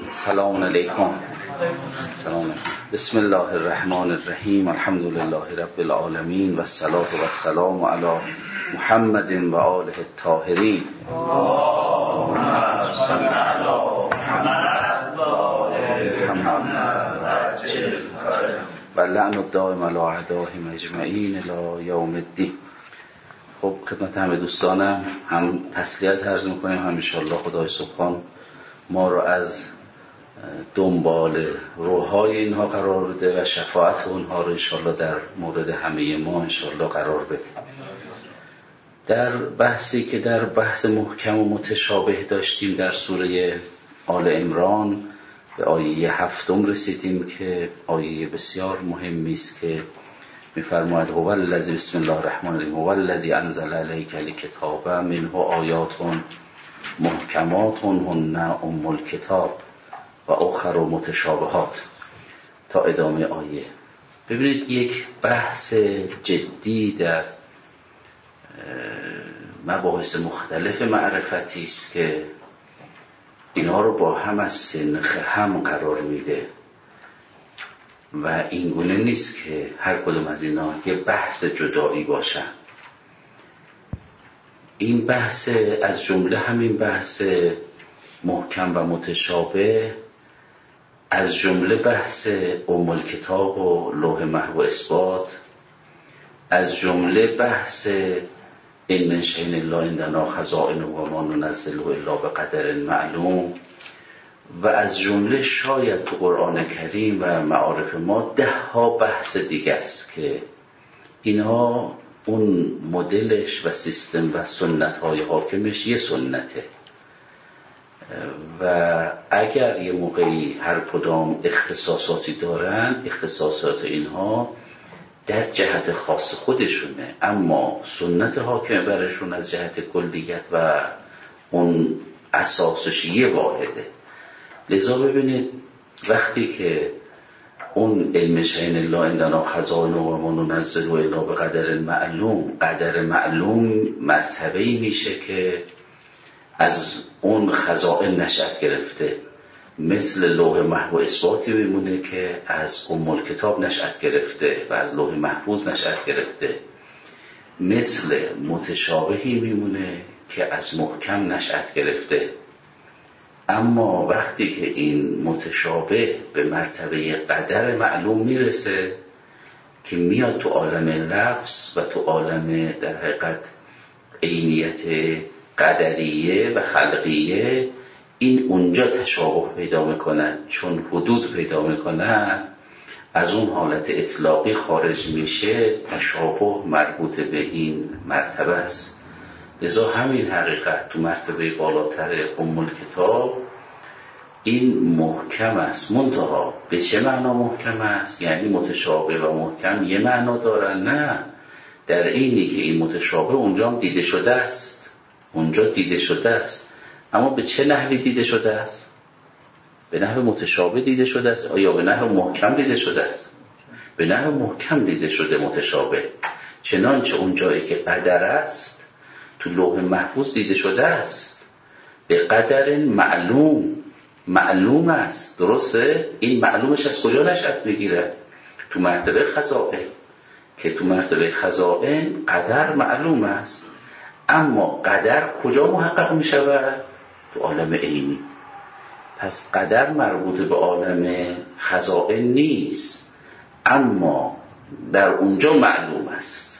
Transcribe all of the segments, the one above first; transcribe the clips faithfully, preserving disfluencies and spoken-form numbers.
سلام علیکم. سلام. بسم الله الرحمن الرحیم. الحمد لله رب العالمین و الصلاة و السلام علی محمد و آله الطاهرین. اللهم صل علی محمد و لعن الدائم علی اعدائهم اجمعین الی یوم الدین. خب خدمت همه دوستانم هم تسلیت عرض می‌کنیم، هم ان شاء الله خدای سبحان ما رو از دنبال روحای اینها قرار بده و شفاعت اونها رو ان شاء الله در مورد همه ما ان شاء الله قرار بده. در بحثی که در بحث محکم و متشابه داشتیم در سوره آل عمران به آیه هفتم رسیدیم که آیه بسیار مهمی است که می‌فرماید هو الذی بسم الله الرحمن الرحیم هو الذی انزل الیک الکتاب منه آیات محکمات هن ام الکتاب و اخر متشابهات تا ادامه آیه. ببینید یک بحث جدی در مباحث مختلف معرفتی است که اینا رو با هم از سنخ هم قرار میده و این گونه نیست که هر کدوم از اینا یه بحث جدایی باشن. این بحث از جمله همین بحث محکم و متشابه، از جمله بحث ام الکتاب و لوح محو اثبات، از جمله بحث این من شیء الا عندنا خزائنه و ما ننزله الا بقدر معلوم، و از جمله شاید تو قرآن کریم و معارف ما ده ها بحث دیگه است که اینها اون مدلش و سیستم و سنت های حاکمش یه سنته و اگر یه موقعی هر کدام اختصاصاتی دارن، اختصاصات اینها در جهت خاص خودشونه، اما سنت حاکم برشون از جهت کلیت و اون اساسش یه واحده. لذا ببینید وقتی که اون علم شیء الا عندنا خزائنه و ما ننزله الا بقدر معلوم، قدر معلوم مرتبه‌ای میشه که از اون خزائن نشأت گرفته، مثل لوح محو اثباتی میمونه که از ام الکتاب نشأت گرفته و از لوح محفوظ نشأت گرفته، مثل متشابهی میمونه که از محکم نشأت گرفته. اما وقتی که این متشابه به مرتبه قدر معلوم میرسه که میاد تو عالم لفظ و تو عالم در حقیقت عینیت قدریه و خلقیه، این اونجا تشابه پیدا میکنن، چون حدود پیدا میکنن از اون حالت اطلاقی خارج میشه، تشابه مربوط به این مرتبه است. لذا همین حقیقت تو مرتبه بالاتر ام الکتاب این محکم است. منتها به چه معنا محکم است؟ یعنی متشابه و محکم یه معنا دارن؟ نه، در اینی که این متشابه اونجا هم دیده شده است، اونجا دیده شده است، اما به چه نحوی دیده شده است؟ به نحو متشابه دیده شده است یا به نحو محکم دیده شده است؟ به نحو محکم دیده شده متشابه، چنانچه اونجایی که قدر است تو لوح محفوظ دیده شده است به قدر معلوم، معلوم است. درسته؟ این معلومش از کجا نشأت میگیره؟ تو مرتبه خزائن، که تو مرتبه خزائن قدر معلوم است، اما قدر کجا محقق میشود؟ تو عالم عینی. پس قدر مربوط به عالم خزائن نیست، اما در اونجا معلوم است.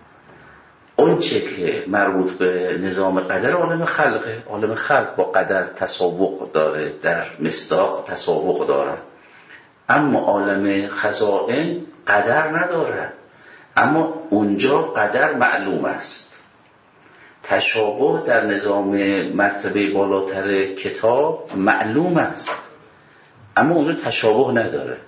اون چه که مربوط به نظام قدر عالم خلقه، عالم خلق با قدر تسابق داره، در مصداق تسابق داره، اما عالم خزائن قدر نداره، اما اونجا قدر معلوم است. تشابه در نظام مرتبه بالاتر کتاب معلوم است، اما اونجا تشابه نداره.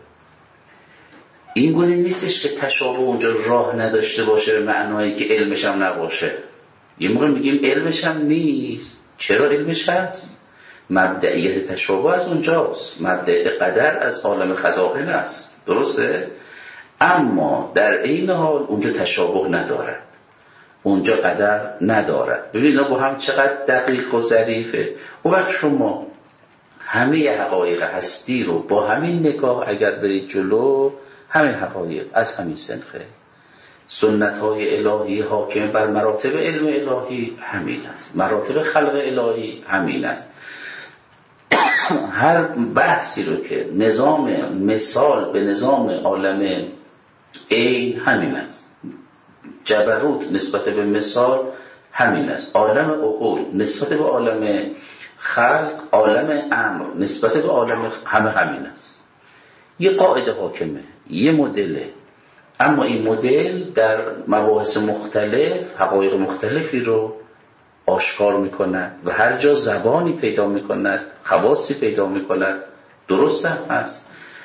این گونه نیستش که تشابه اونجا راه نداشته باشه به معنایی که علمش هم نباشه. یه موقع میگیم علمش هم نیست. چرا علمش هست؟ مبدئیت تشابه از اونجاست، مبدئیت قدر از عالم خزائن است. درسته؟ اما در این حال اونجا تشابه ندارد، اونجا قدر ندارد. ببینید با هم چقدر دقیق و ظریفه. اون وقت شما همه حقایق هستی رو با همین نگاه اگر برید جلو، همین حقایق از همین سنخه. سنت های الهی حاکم بر مراتب علم الهی همین است، مراتب خلق الهی همین است. هر بحثی رو که نظام مثال به نظام عالم عین همین است، جبروت نسبت به مثال همین است، عالم عقول نسبت به عالم خلق، عالم امر نسبت به عالم همه همین است. یه قاعده حاکمه، یه مدله، اما این مدل در مباحث مختلف حقایق مختلفی رو آشکار میکند و هر جا زبانی پیدا میکند، خواصی پیدا میکند. درست هم هست،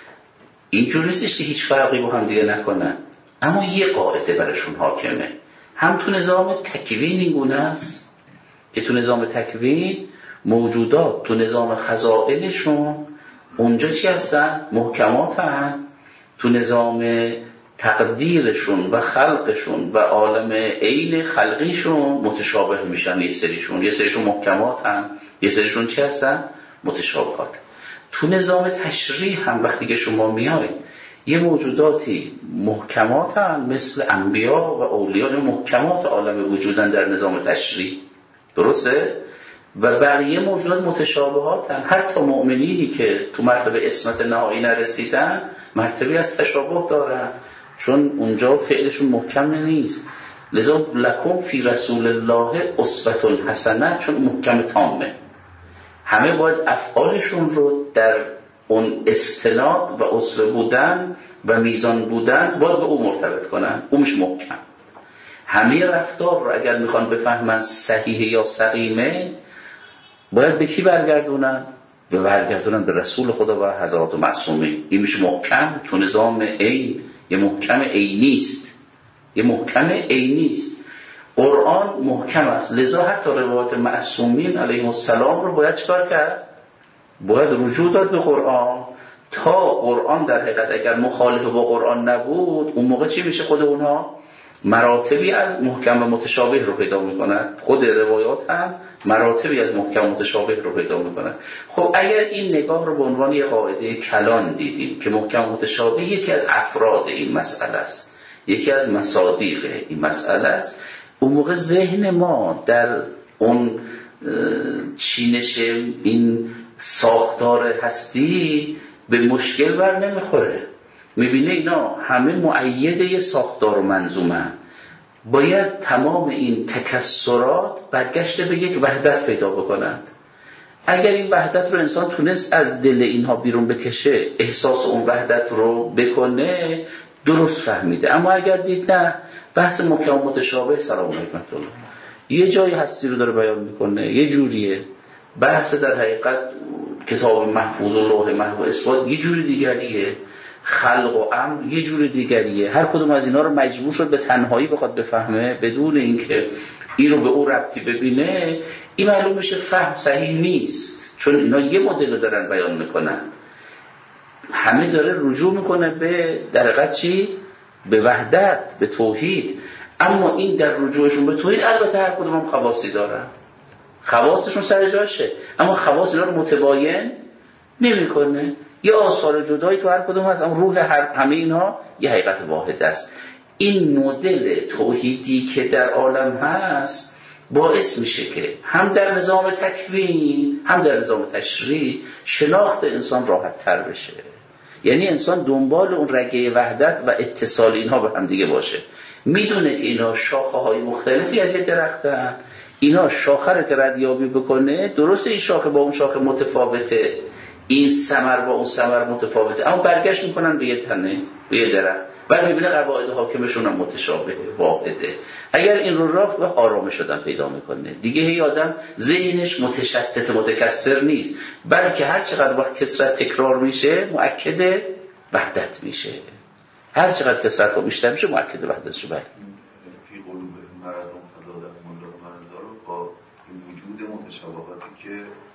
اینجور نیستش که هیچ فرقی با هم دیگه نکنن، اما یه قاعده برشون حاکمه. هم تو نظام تکوین این گونه است که تو نظام تکوین موجودات تو نظام خزائنشون اونجا چی هستن؟ محکمات هستن. تو نظام تقدیرشون و خلقشون و عالم عین خلقیشون متشابه میشن. یه سریشون یه سریشون محکمات هم، یه سریشون چی هستن؟ متشابهات. تو نظام تشریح هم وقتی که شما میایید یه موجوداتی محکمات هم مثل انبیا و اولیاء، محکمات عالم وجودن در نظام تشریح، درسته؟ و بقیه موجودات متشابهات هم. حتی مؤمنینی که تو مرتبه اسمت نهایی نرسیدن مرتبه از تشابه دارن، چون اونجا فعلشون محکم نیست. لذا لکم فی رسول الله اسوة حسنه، چون محکم تامه. همه باید افعالشون رو در اون استناد و اصل بودن و میزان بودن باید به او مرتبط کنن، او میشه محکم. همه رفتار رو اگر میخوان بفهمن صحیح یا سقیمه باید به کی برگردونن؟ به برگردونن به رسول خدا و حضرات معصومین. این میشه محکم تو نظام عین. یه محکم عینی است، یه محکم عینی است. قرآن محکم است، لذا حتی روایات معصومین علیهم السلام رو باید چکار کرد؟ باید رجوع داد به قرآن، تا قرآن در حقیقت اگر مخالف با قرآن نبود اون موقع چی میشه؟ خود اونها مراتبی از محکم و متشابه رو پیدا میکنن. خود روایات هم مراتبی از محکم و متشابه رو پیدا میکنن. خب اگر این نگاه رو به عنوان یک قاعده کلان دیدیم که محکم و متشابه یکی از افراد این مسئله است، یکی از مصادیق این مسئله است، اون موقع ذهن ما در اون چینش این ساختار هستی به مشکل بر نمیخوره. میبینه اینا همه مؤید یه ساختار و منظومه. باید تمام این تکسرات برگشته به یک وحدت پیدا بکنند. اگر این وحدت رو انسان تونست از دل اینها بیرون بکشه، احساس اون وحدت رو بکنه، درست فهمیده. اما اگر دید نه، بحث محکم و متشابه، سلام علیکم الله، یه جای هستی رو داره بیان میکنه، یه جوریه. بحث در حقیقت کتاب محفوظ و لوح محفوظ اثبات یه جوری دیگریه، خلق و امر یه جور دیگریه. هر کدوم از اینا رو مجبور شد به تنهایی بخواد بفهمه بدون اینکه این رو به او ربطی ببینه. این معلوم میشه فهم صحیح نیست، چون اینا یه مدل رو دارن بیان میکنن. همه داره رجوع میکنه به در حقیقت چی؟ به وحدت، به توحید. اما این در رجوعشون به توحید البته هر کدوم هم خواصی دارن، خواصشون سر جاشه، اما خواص اینا رو متباین نمیکنه. یه آثار جدایی تو هر کدوم هست، اما روح هر همه اینها یه حقیقت واحد است. این مدل توحیدی که در عالم هست باعث میشه که هم در نظام تکوین هم در نظام تشریع شناخت انسان راحت تر بشه. یعنی انسان دنبال اون رگه وحدت و اتصال اینها به هم دیگه باشه. میدونه که اینا شاخه های مختلفی از یک درختن، اینا شاخه رو که ردیابی بکنه، درسته این شاخه با اون شاخه متفاوته، این ثمر با اون ثمر متفاوته، اما برگشت میکنن به یه تنه، به یه درخت. بعد میبینه قواعد حاکمشون هم متشابه، واحده. اگر این رو رفت و آرامش شدن پیدا میکنه دیگه، هی آدم ذهنش متشتت متکثر نیست، بلکه هر چقدر وقت کثرت تکرار میشه مؤکد وحدت میشه. هر چقدر کثرت ها بیشتر میشه مؤکد وحدت میشه. بله فی قلوب مردم فزاده مردم رو با این وجود متشابهاتی که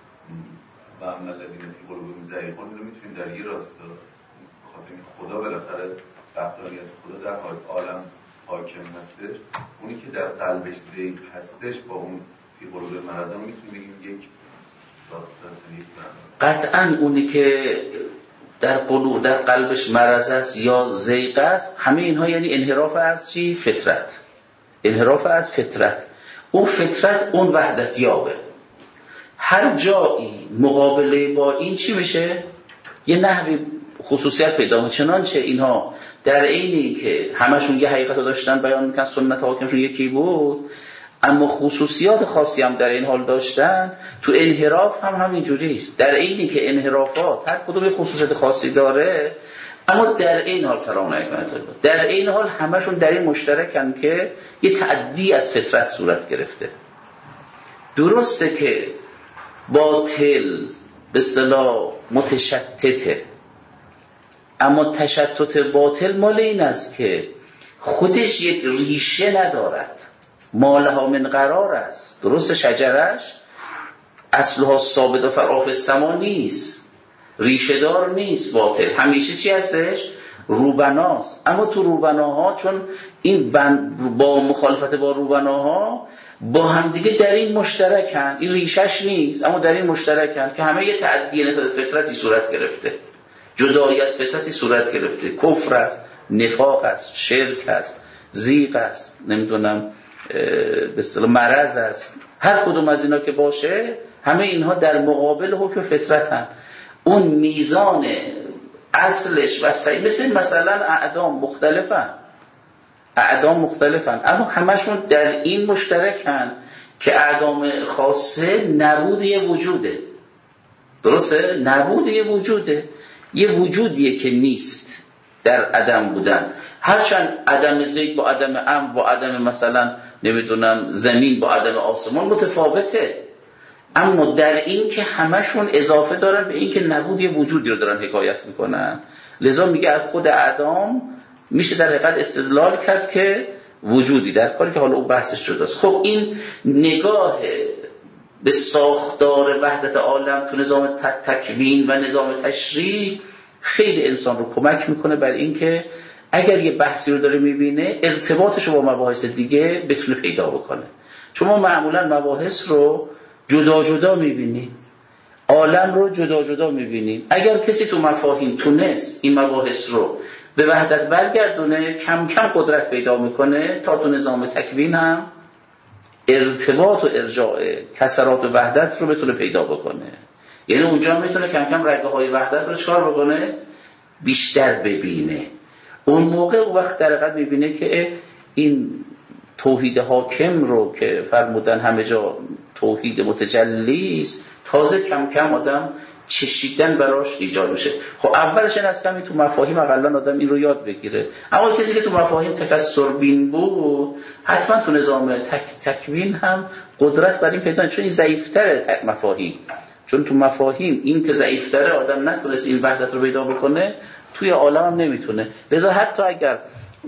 و عمل الذین فی قلوبهم زیغون رو میتونیم در یه راستا بخاطر این خدا بالاخره وحدانیت خدا در عالم حاکم هستش، اونی که در قلبش زیغ هستش با اون فی قلوب مردم میتونیم بگیم یک قطعا اونی که در قلوب در قلبش مرض است یا زیغ است، همه اینها یعنی انحراف از چی؟ فطرت. انحراف از فطرت. اون فطرت اون وحدت یابه. هر جایی مقابله با این چی میشه؟ یه نحوی خصوصیت پیدا میکنه. چنانچه اینها در عینی که همشون یه حقیقت رو داشتن بیان میکنن، سنت حاکمشون یکی بود، اما خصوصیات خاصی هم در این حال داشتن. تو انحراف هم همینجوری است. در عینی که انحرافات هر کدوم خصوصیت خاصی داره، اما در این حال سلام علیکم در این حال همشون در این مشترکن که یه تعدی از فطرت صورت گرفته. درسته که باطل به اصطلاح متشتته، اما تشتت باطل مال این است که خودش یک ریشه ندارد، مالها من قرار است. درست شجرش اصلها ثابت و فراف السما نیست، ریشه دار نیست. باطل همیشه چی هستش؟ روبناست. اما تو روبناها چون این بند با مخالفت با روبناها با همدیگه در این مشترکن، این ریشش نیست اما در این مشترکن که همه یه تعدی نسبت فطرتی صورت گرفته، جدایی از فطرتی صورت گرفته. کفر است، نفاق است، شرک است، زیغ است، نمیدونم به اصطلاح مرض است. هر کدوم از اینا که باشه، همه اینها در مقابل حکم فطرتن. اون میزان اصلش و صحیح، مثل مثلا اعدام مختلفن، اعدام مختلفن اما همشون در این مشترکن که اعدام خاصه نبود یه وجوده. درسته؟ نبود یه وجوده، یه وجودیه که نیست در عدم بودن. هرچند عدم زید با عدم ام با عدم مثلا نمیدونم زمین با عدم آسمان متفاوته، اما در این که همشون اضافه دارن به این که نبود یه وجودی رو دارن حکایت میکنن. لذا میگه از خود اعدام میشه در حقیقت استدلال کرد که وجودی، در کاری که حالا اون بحثش جداست. خب این نگاه به ساختار وحدت عالم تو نظام تکوین و نظام تشریع خیلی انسان رو کمک میکنه بر این که اگر یه بحثی رو داره میبینه، ارتباطش رو با مباحث دیگه بتونه پیدا بکنه. چون ما معمولا مباحث رو جدا جدا میبینیم، عالم رو جدا جدا میبینیم. اگر کسی تو مفاهیم تونست این مباحث رو به وحدت برگردونه، کم کم قدرت پیدا میکنه تا تو نظام تکوین هم ارتباط و ارجاع کسرات و وحدت رو بتونه پیدا بکنه. یعنی اونجا میتونه کم کم رگه های وحدت رو چکار بکنه؟ بیشتر ببینه. اون موقع اون وقت در حقیقت میبینه که این توحید حاکم رو که فرمودن همه جا توحید متجلی است، تازه کم کم آدم چشیدن براش ایجاد میشه. خب اولش این است که تو مفاهیم اقلا آدم این رو یاد بگیره. اما کسی که تو مفاهیم تکثر بین بود، حتما تو نظام تک تکوین هم قدرت بر این پیدا، چون این ضعیف‌تره تک مفاهیم. چون تو مفاهیم این که ضعیف‌تره آدم نتونست این وحدت رو پیدا بکنه، توی عالم هم نمیتونه. لذا حتی اگر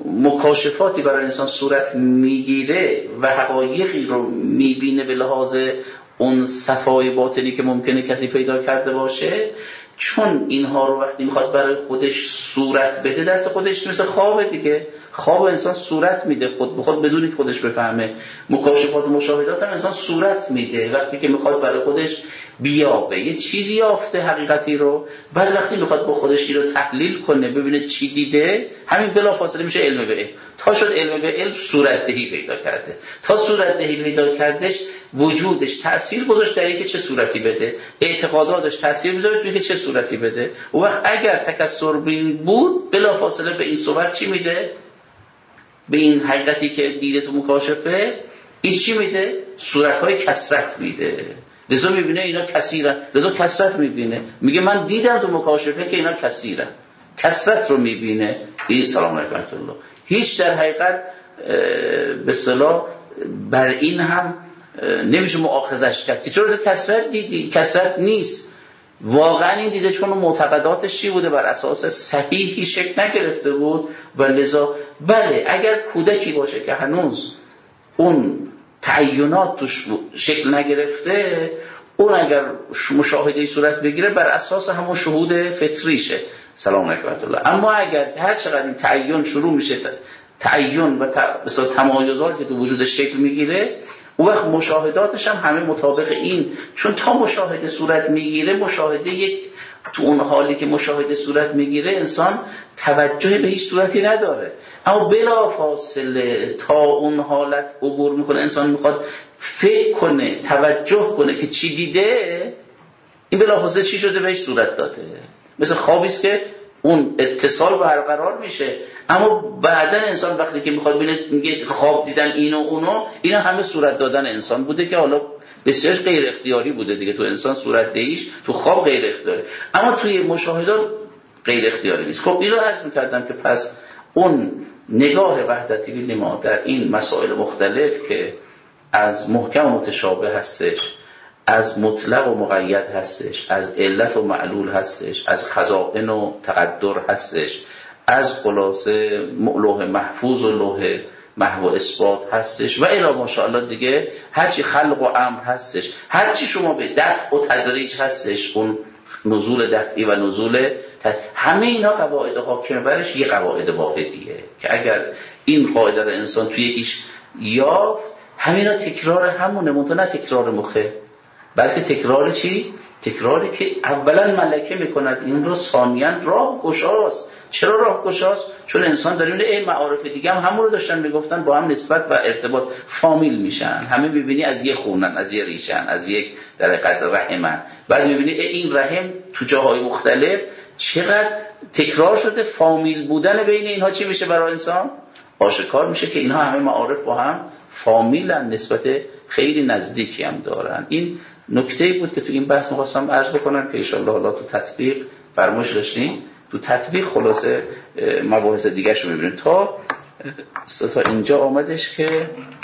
مکاشفاتی برای انسان صورت میگیره و حقایقی رو میبینه به لحاظ اون صفای باطنی که ممکنه کسی پیدا کرده باشه، چون اینها رو وقتی میخواد برای خودش صورت بده، دست خودش مثل خوابه دیگه. خواب انسان صورت میده خود به خود بدون که خودش بفهمه. مکاشفات و مشاهدات هم انسان صورت میده وقتی که میخواد برای خودش بیابه، یه چیزی یافته حقیقتی رو، بعد وقتی میخواد با خودش این رو تحلیل کنه ببینه چی دیده، همین بلافاصله میشه علم به علم. تا شد علم به علم صورت دهی پیدا کرده. تا صورت دهی پیدا کردش، وجودش تأثیر گذاشت در اینکه چه صورتی بده، اعتقاداتش تأثیر گذاشت در اینکه چه صورتی بده. و وقت اگر تکثر بین بود، بلافاصله به این صورت چی میده؟ به این حقیقتی که دیده تو مکاشفه، این چی میده؟ صورت‌های کثرت میده. لذا میبینه اینا کثیرن، لذا کثرت میبینه، میگه من دیدم تو مکاشفه که اینا کثیرن، کثرت رو میبینه. این سلام علیکم الله هیچ در حقیقت به اصطلاح بر این هم نمیشه مؤاخذش کرد که چرا کثرت دیدی؟ کثرت نیست، واقعا این دیده چون معتقداتش چی بوده؟ بر اساس صحیحی شکل نگرفته بود. و لذا بله، اگر کودکی باشه که هنوز اون تعینات توش شکل نگرفته، اون اگر مشاهده صورت بگیره بر اساس همون شهود فطریشه. سلام علیکم الله. اما اگر هر چقدر این تعین شروع میشه تعین و مثلا تمایزات که تو وجودش شکل میگیره، اون وقت مشاهداتش هم همه مطابق این، چون تا مشاهده صورت میگیره، مشاهده یک تو اون حالی که مشاهده صورت میگیره انسان توجه به هیچ صورتی نداره، اما بلا فاصله تا اون حالت عبور میکنه انسان میخواد فکر کنه، توجه کنه که چی دیده، این بلا فاصله چی شده بهش صورت داده. مثل خوابیست که اون اتصال برقرار میشه، اما بعدا انسان وقتی که میخواد ببینه میگه خواب دیدن اینو اونو، اینا همه صورت دادن انسان بوده که حالا بسیار غیر اختیاری بوده دیگه. تو انسان صورت دهیش تو خواب غیر اختیاری، اما توی مشاهدات غیر اختیاری نیست. خب اینو عرض میکردم که پس اون نگاه وحدتی بین ما در این مسائل مختلف که از محکم و متشابه هستش، از مطلق و مقید هستش، از علت و معلول هستش، از خزائن و تقدر هستش، از خلاصه لوح محفوظ و لوح محو اثبات هستش و الی ماشاءالله دیگه هرچی خلق و امر هستش، هرچی شما به دفع و تدریج هستش، اون نزول دفعی و نزول تد... همه اینا قواعد حاکم برش یه قواعد واحدیه که اگر این قاعده رو انسان توی یکیش یافت، همینا تکرار همونه، منتها نه تکرار مخه، بلکه تکرار چی؟ تکراری که اولا ملکه میکند این رو، ثانیاً راه گشاست. چرا راه گشاست؟ چون انسان داره میبینه ای معارف دیگه هم همون رو داشتن میگفتن، با هم نسبت و ارتباط فامیل میشن، همه میبینی از یک خونن، از یک ریشن، از یک در حقیقت رحمن، بعد میبینی ای این رحم تو جاهای مختلف چقدر تکرار شده، فامیل بودن بین اینها چی میشه برای انسان؟ آشکار میشه که اینها همه معارف با هم فامیلن، نسبت خیلی نزدیکی هم دارن. این نکته‌ای بود که تو این بحث می‌خواستم عرض بکنم که ان شاءالله حالا تو تطبیق فرمایش داشتین، تو تطبیق خلاصه مباحث دیگه شو می‌بینیم. تا تا اینجا آمدش که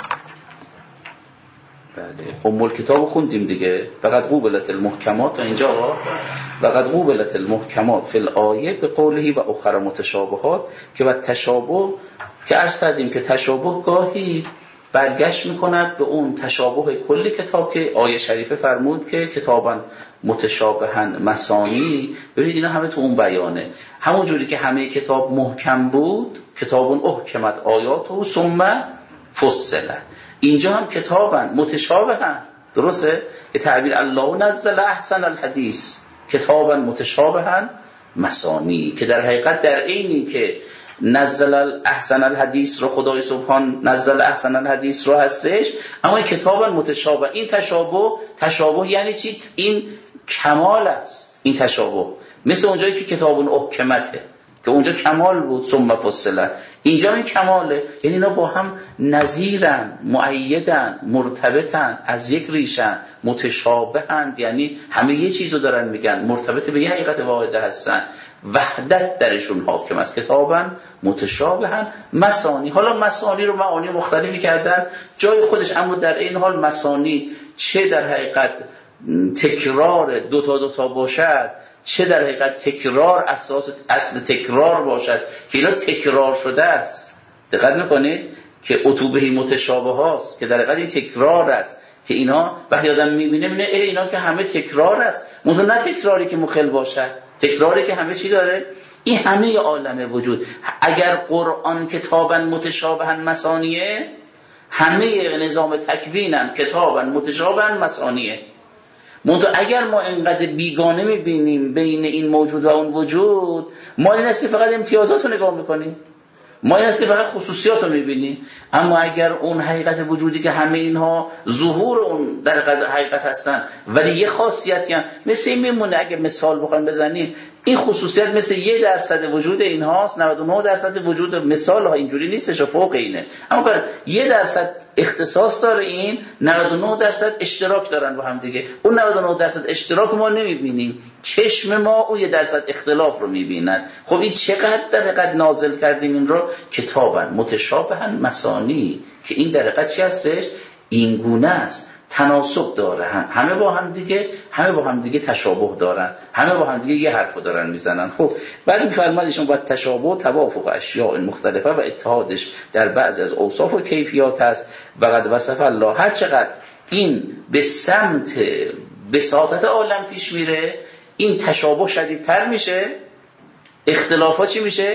بله ام الکتاب خوندیم دیگه، فقط قوبلت المحکمات تا اینجا، فقط قوبلت المحکمات فی الآیه به قوله و اخر متشابهات، که و تشابه که عرض کردیم که تشابه گاهی برگشت میکند به اون تشابه کلی کتاب که آیه شریفه فرمود که کتابن متشابهن مثانی. ببینید اینا همه تو اون بیانه، همون جوری که همه کتاب محکم بود، کتابون احکمت آیاته ثم فصلت، اینجا هم کتابن متشابهن، درسته؟ که تعبیر الله نزل احسن الحدیث کتابن متشابهن مثانی، که در حقیقت در عینی که نزل احسن الحدیث رو خدای سبحان نزل احسن الحدیث رو هستش، اما کتابا متشابه، این تشابه تشابه یعنی چی؟ این کمال است، این تشابه مثل اونجایی که کتابون احکمته که اونجا کمال بود ثم فصلت، اینجا این کماله، یعنی اینا با هم نظیرن، مؤیدن، مرتبطن، از یک ریشن، متشابهند، یعنی همه یه چیزو دارن میگن، مرتبط به یه حقیقت واحده هستن، وحدت درشون حاکم است. کتابن متشابهن مثانی، حالا مثانی رو معانی مختلفی کردن جای خودش، اما در این حال مثانی چه در حقیقت تکرار دوتا دوتا باشد، چه در حقیقت تکرار اساس اصل تکرار باشد که اینا تکرار شده است. دقت میکنید که اتوبهی متشابه هاست که در حقیقت این تکرار است، که اینا وقتی آدم میبینه میبینه ای اینا که همه تکرار است، مثلا نه تکراری که مخل باشد، تکراری که همه چی داره، این همه عالم وجود. اگر قرآن کتابا متشابها مثانیه، همه نظام تکوینم کتابا متشابها مثانیه. منتها اگر ما اینقدر بیگانه میبینیم بین این موجود و اون وجود، ما این است که فقط امتیازات رو نگاه میکنیم، ما این است که فقط خصوصیات رو میبینیم، اما اگر اون حقیقت وجودی که همه اینها ظهور اون در حقیقت هستن ولی یه خاصیتی هم مثل این میمونه، اگر مثال بخوایم بزنیم این خصوصیت مثل یه درصد وجود اینهاست، نود و نه درصد وجود مثال ها اینجوری نیستش، فوق اینه، اما بر یه درصد اختصاص داره، این نود و نه درصد اشتراک دارن با هم دیگه. اون نود و نه درصد اشتراک ما نمیبینیم، چشم ما اون یه درصد اختلاف رو میبیند. خب این چقدر در حقیقت نازل کردیم این رو؟ کتابن متشابهن مثانی، که این در حقیقت چی هستش؟ این گونه است، تناسب داره، هم همه با هم دیگه همه با هم دیگه تشابه دارن، همه با هم دیگه یه حرفو دارن میزنن. خب بعد میفرمایدشون با تشابه توافق اشیاء مختلفه و اتحادش در بعضی از اوصاف و کیفیات هست. و قد وصف الله، هر چقدر این به سمت بساطت عالم پیش میره، این تشابه شدیدتر میشه، اختلافات چی میشه؟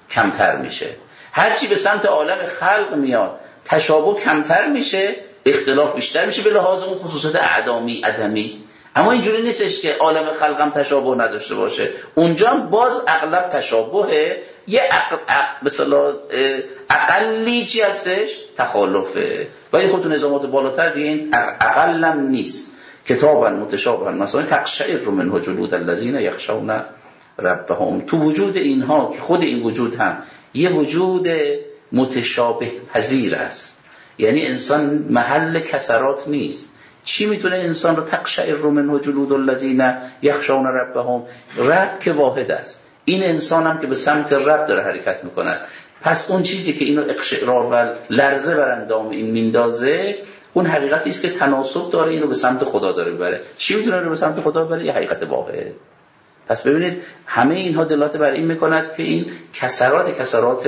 کمتر میشه. هرچی به سمت عالم خلق میاد تشابه کمتر میشه، اختلاف بیشتر میشه به لحاظ اون خصوصیت اعدامی عدمی. اما اینجوری نیستش که عالم خلق هم تشابه نداشته باشه، اونجا هم باز اغلب تشابهه، یه به اصطلاح اقلی چی هستش تخالفه، ولی خود تو نظامات بالاتر دیگه این اقلم نیست. کتابا متشابها مثلا تقشعر منه جلود الذین یخشون ربهم. تو وجود اینها که خود این وجود هم یه وجود متشابه پذیر است، یعنی انسان محل کسرات نیست. چی میتونه انسان رو تقشعر منه جلود الذین یخشون ربهم؟ رب که واحد است، این انسان هم که به سمت رب داره حرکت میکند. پس اون چیزی که اینو اقشعرار و لرزه بر اندام این میندازه اون حقیقتی است که تناسب داره، اینو به سمت خدا داره ببره. چی میتونه رو به سمت خدا ببره؟ یه حقیقت واحد. پس ببینید همه اینها دلالت بر این میکند که این کسرات کسرات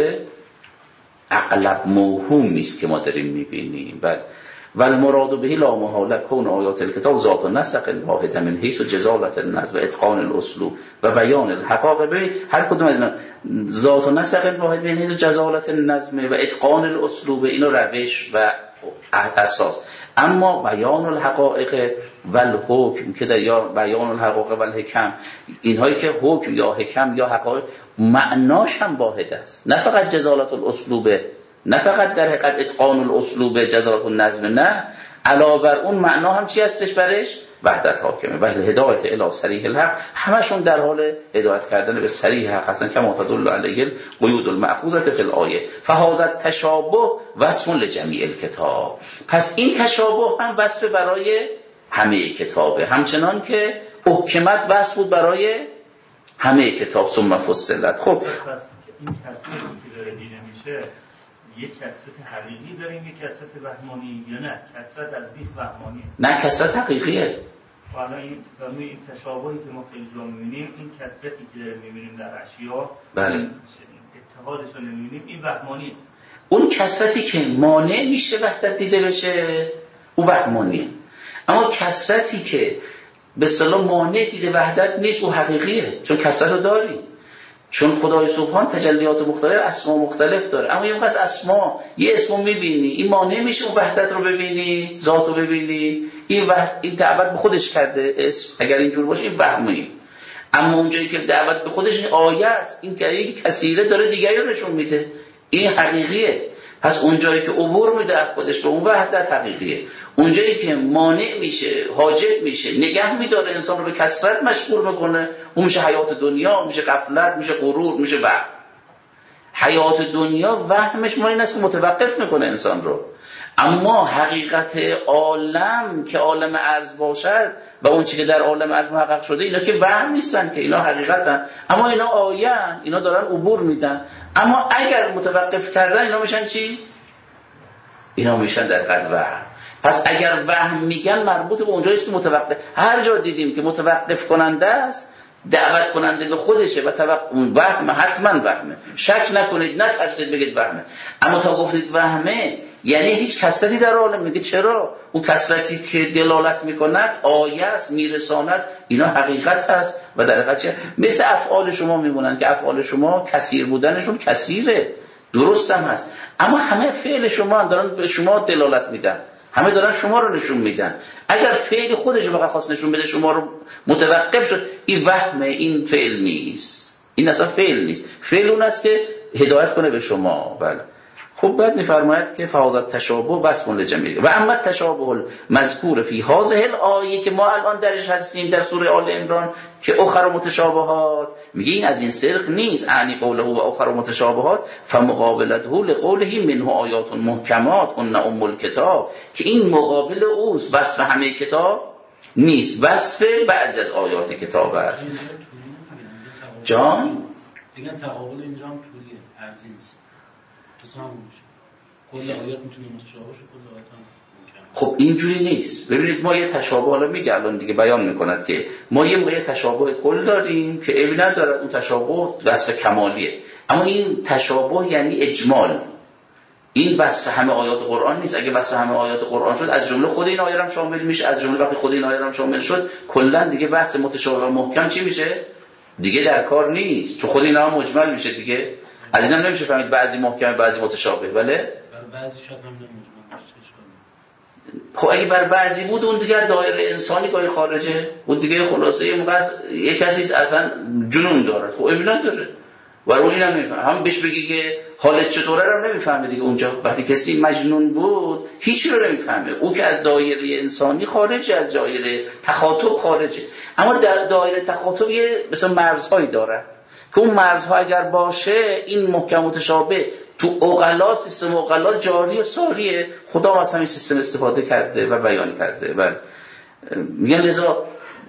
اغلب موهوم نیست که ما داریم میبینیم. بله و المراد به لا محاله کون آیات الکتاب ذات نسق واحد من حیث و جزالت النظم و اتقان الاسلوب و بیان الحقائق. ببین هر کدوم از اینا ذات نسق واحد من حیث و جزالت النظم و اتقان الاسلوب، اینا روش و اساس. اما بیان الحقائق و الحکم که در یا بیان الحقائق و الحکم، اینهایی که حکم یا حکم یا حقائق معناش هم واحد است، نه فقط جزالت الاسلوب، نه فقط در حقیقت اتقان الاسلوب جزالت النظم، نه علاوه بر اون معنا هم چی هستش برش؟ وحدت حاکمه. بل هدایت الی صریح الحق، همشون در حال هدایت کردن به صریح حق هستن کما تدل علیه القیود المأخوذه فی الآیه. فهذا التشابه وصف لجمیع الکتاب. پس این تشابه هم وصف برای همه کتابه، همچنان که حکمت وصف بود برای همه کتاب ثم فصلت. خب پس این تصویری که داره دیده میشه یک کثرت حقیقی داریم، یک کثرت وهمانی، یا نه کثرت از بیخ وهمانی؟ نه کثرت حقیقیه. حالا این این تشابهی که ما خیلی جا می‌بینیم، این کثرتی که می‌بینیم در اشیا، بله، اتحادش رو نمی‌بینیم، این وهمانی. اون کثرتی که مانع میشه وحدت دیده بشه اون وهمانیه. اما کثرتی که به اصطلاح مانع دیده وحدت نیست او حقیقیه، چون کثرت رو داریم. چون خدای سبحان تجلیات مختلف، اسما مختلف داره. اما یه وقت اسما یه اسمو میبینی این مانع میشه اون وحدت رو ببینی، ذات رو ببینی. این وحد این دعوت به خودش کرده اسم، اگر اینجور باشه این وهمی. اما اونجایی که دعوت به خودش این آیه است، این که یک کثیره داره دیگری رو نشون میده، این حقیقیه. پس اونجایی که عبور میده از خودش به اون وحدت حقیقیه. اونجایی که مانع میشه، حاجب میشه، نگه میداره انسان رو به کثرت مشغول میکنه، اون میشه حیات دنیا، میشه غفلت، میشه غرور، میشه وهم. حیات دنیا وهمش ما این است که متوقف میکنه انسان رو. اما حقیقت عالم که عالم ارز باشد و اون چیزی که در عالم ارز محقق شده، اینا که وهم نیستن، که اینا حقیقتن. اما اینا آیه‌ان، اینا دارن عبور میدن. اما اگر متوقف کردن اینا میشن چی؟ اینا میشن در قد وهم. پس اگر وهم میگن مربوط به اونجاییست که متوقف. هر جا دیدیم که متوقف کننده است، دعوت کننده به خودشه و توقف وهم، حتما وهمه. شک نکنید، نه ترسید بگید وهمه. اما تا گفتید وهمه یعنی هیچ کثرتی در عالم. میگه چرا؟ اون کثرتی که دلالت میکند آیه است، میرساند، اینا حقیقت هست و در حقیقت مثل افعال شما میمونن که افعال شما کثیر بودنشون کثیره، درست هم هست. اما همه فعل شما دارن به شما دلالت میدن، همه دارن شما رو نشون میدن. اگر فعل خودش رو خواست نشون بده شما رو متوقف شد، این وهمه، این فعل نیست، این اصلا فعل نیست. فعل اون است که هدایت کنه به شما. بله. خب بعد میفرماید که فهذا تشابه وصف لجمیع و اما تشابه المذکور فی هذه الآیه که ما الان درش هستیم در سوره آل عمران که اخر متشابهات، میگه این از این سرق نیست. اعنی قوله و اخر متشابهات فمقابلته لقوله منه آیات محکمات هن ام الکتاب، که این مقابل اوست، وصف همه کتاب نیست، وصف بعضی از آیات کتاب است. جان دیگه تقابل اینجا هم طولیه، ارزی نیست. کل آیات میتونه متشابه شه، کل آیات هم. خب اینجوری نیست. ببینید ما یه تشابه، حالا میگه الان دیگه بیان میکند که ما یه موقع تشابه کل داریم که عیبی نداره، اون تشابه وصف کمالیه. اما این تشابه یعنی اجمال، این وصف همه آیات قرآن نیست. اگه وصف همه آیات قرآن شد از جمله خود این آیه هم شامل میشه، از جمله وقتی خود این آیه هم شامل شد کلا دیگه بحث متشابه و محکم چی میشه؟ دیگه در کار نیست، چون خود اینا هم مجمل میشه دیگه. از اینم نمیشه فهمید بعضی محکم بعضی متشابه. بله برای بعضی شاید هم نمیشه. خب اگه بر بعضی بود اون دیگر دایره انسانی گاهی خارجه، اون دیگه خلاصه یه موقع یک کسی اصلا جنون داره، خب ایمان داره و اون اینم نمیفهمه. هم بهش بگی که حالت چطوره رو نمیفهمه دیگه. اونجا وقتی کسی مجنون بود هیچ رو نمیفهمه، او که از دایره انسانی خارجه، از دایره تخاطب خارجه. اما در دایره تخاطب یه مثلا مرزهایی داره که اون مرزها اگر باشه این محکم متشابه تو عقلا، سیستم عقلا جاری و ساریه. خدا از همین سیستم استفاده کرده و بیان کرده. و میگن لذا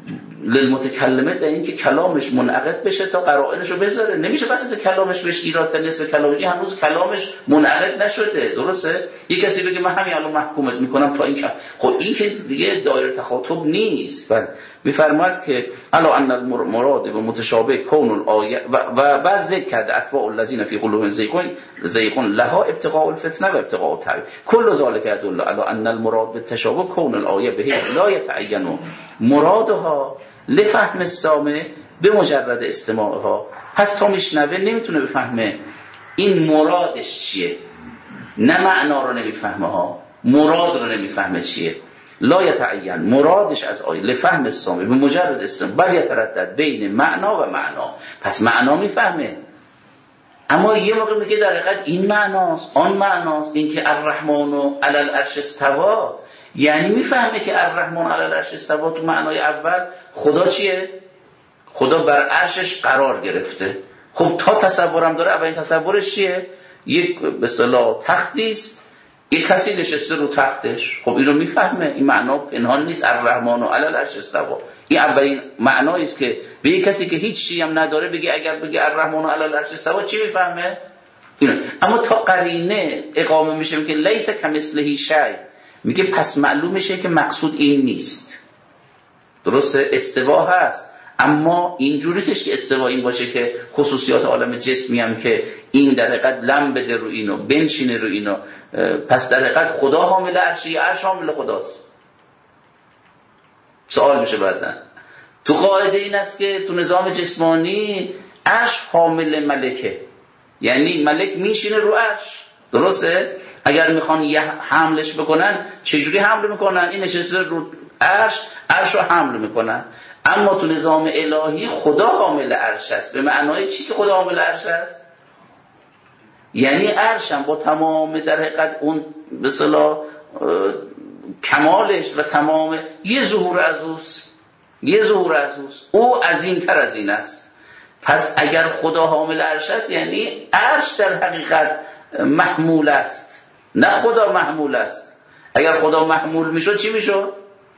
للمتکلمه در این که کلامش منعقد بشه تا قرائنشو بذاره. نمیشه وسط کلامش بهش ایراد کنه، نصف کلامی هنوز کلامش منعقد نشده. درسته؟ یک کسی بگه من همین الان محکومت میکنم تا این کلام، خب این که دیگه دایره تخاطب نیست. و میفرماد که الا ان المراد به متشابه کون الآیه و بعد ذکر کرده اتباع الذین فی قلوبهم زیغون زیغون لها ابتغاء الفتنه و ابتغاء التعویل کل ذلك يدل على ان المراد بالتشابه کون الآیه به لا يتعین مرادها لفهم السامع به مجرد استماعها. پس تا میشنوه نمیتونه بفهمه این مرادش چیه، نه معنا رو نمیفهمه ها، مراد رو نمیفهمه چیه. لا یتعین مرادش از آیه لفهم السامع به مجرد استماع بل یتردد بین معنا و معنا. پس معنا میفهمه، اما یه موقع میگه در حقیقت این معناست آن معناست. این که الرحمن علی العرش استوى یعنی میفهمه که الرحمن علی العرش استوى تو معنای اول خدا چیه؟ خدا بر عرشش قرار گرفته. خب تا تصورم داره، اولین تصورش چیه؟ یک به اصطلاح تختی است، یک کسی نشسته رو تختش. خب اینو میفهمه، این معنا پنهان نیست. الرحمن علی العرش استوى این اولین معنایی است که به یک کسی که هیچ چیزی هم نداره بگه اگر بگه الرحمن علی العرش استوى چی میفهمه؟ اینو. اما تا قرینه اقامه میشه که لیس کمثله شیء، میگه پس معلوم میشه که مقصود این نیست. درسته؟ استوا هست، اما اینجوریست که استوا این باشه که خصوصیات عالم جسمی هم که این در حقیقت لم بده رو اینو، بنشینه رو اینو. پس در حقیقت خدا حامل عرشی، عرش حامل خداست. سوال میشه بعدن تو قاعده این است که تو نظام جسمانی عرش حامل ملکه، یعنی ملک میشینه رو عرش. درسته؟ اگر میخوان یه حملش بکنن چجوری حمل میکنن؟ این نشسته رو عرش، عرش رو حمل میکنن. اما تو نظام الهی خدا حامل عرش است. به معنای چی که خدا حامل عرش است؟ یعنی عرش هم با تمام در حقیقت اون به اصطلاح کمالش و تمام یه ظهور از اوست، یه ظهور از اوست، او عظیمتر از این است. پس اگر خدا حامل عرش است یعنی عرش در حقیقت محمول است، نه خدا محمول است. اگر خدا محمول میشد چی میشد؟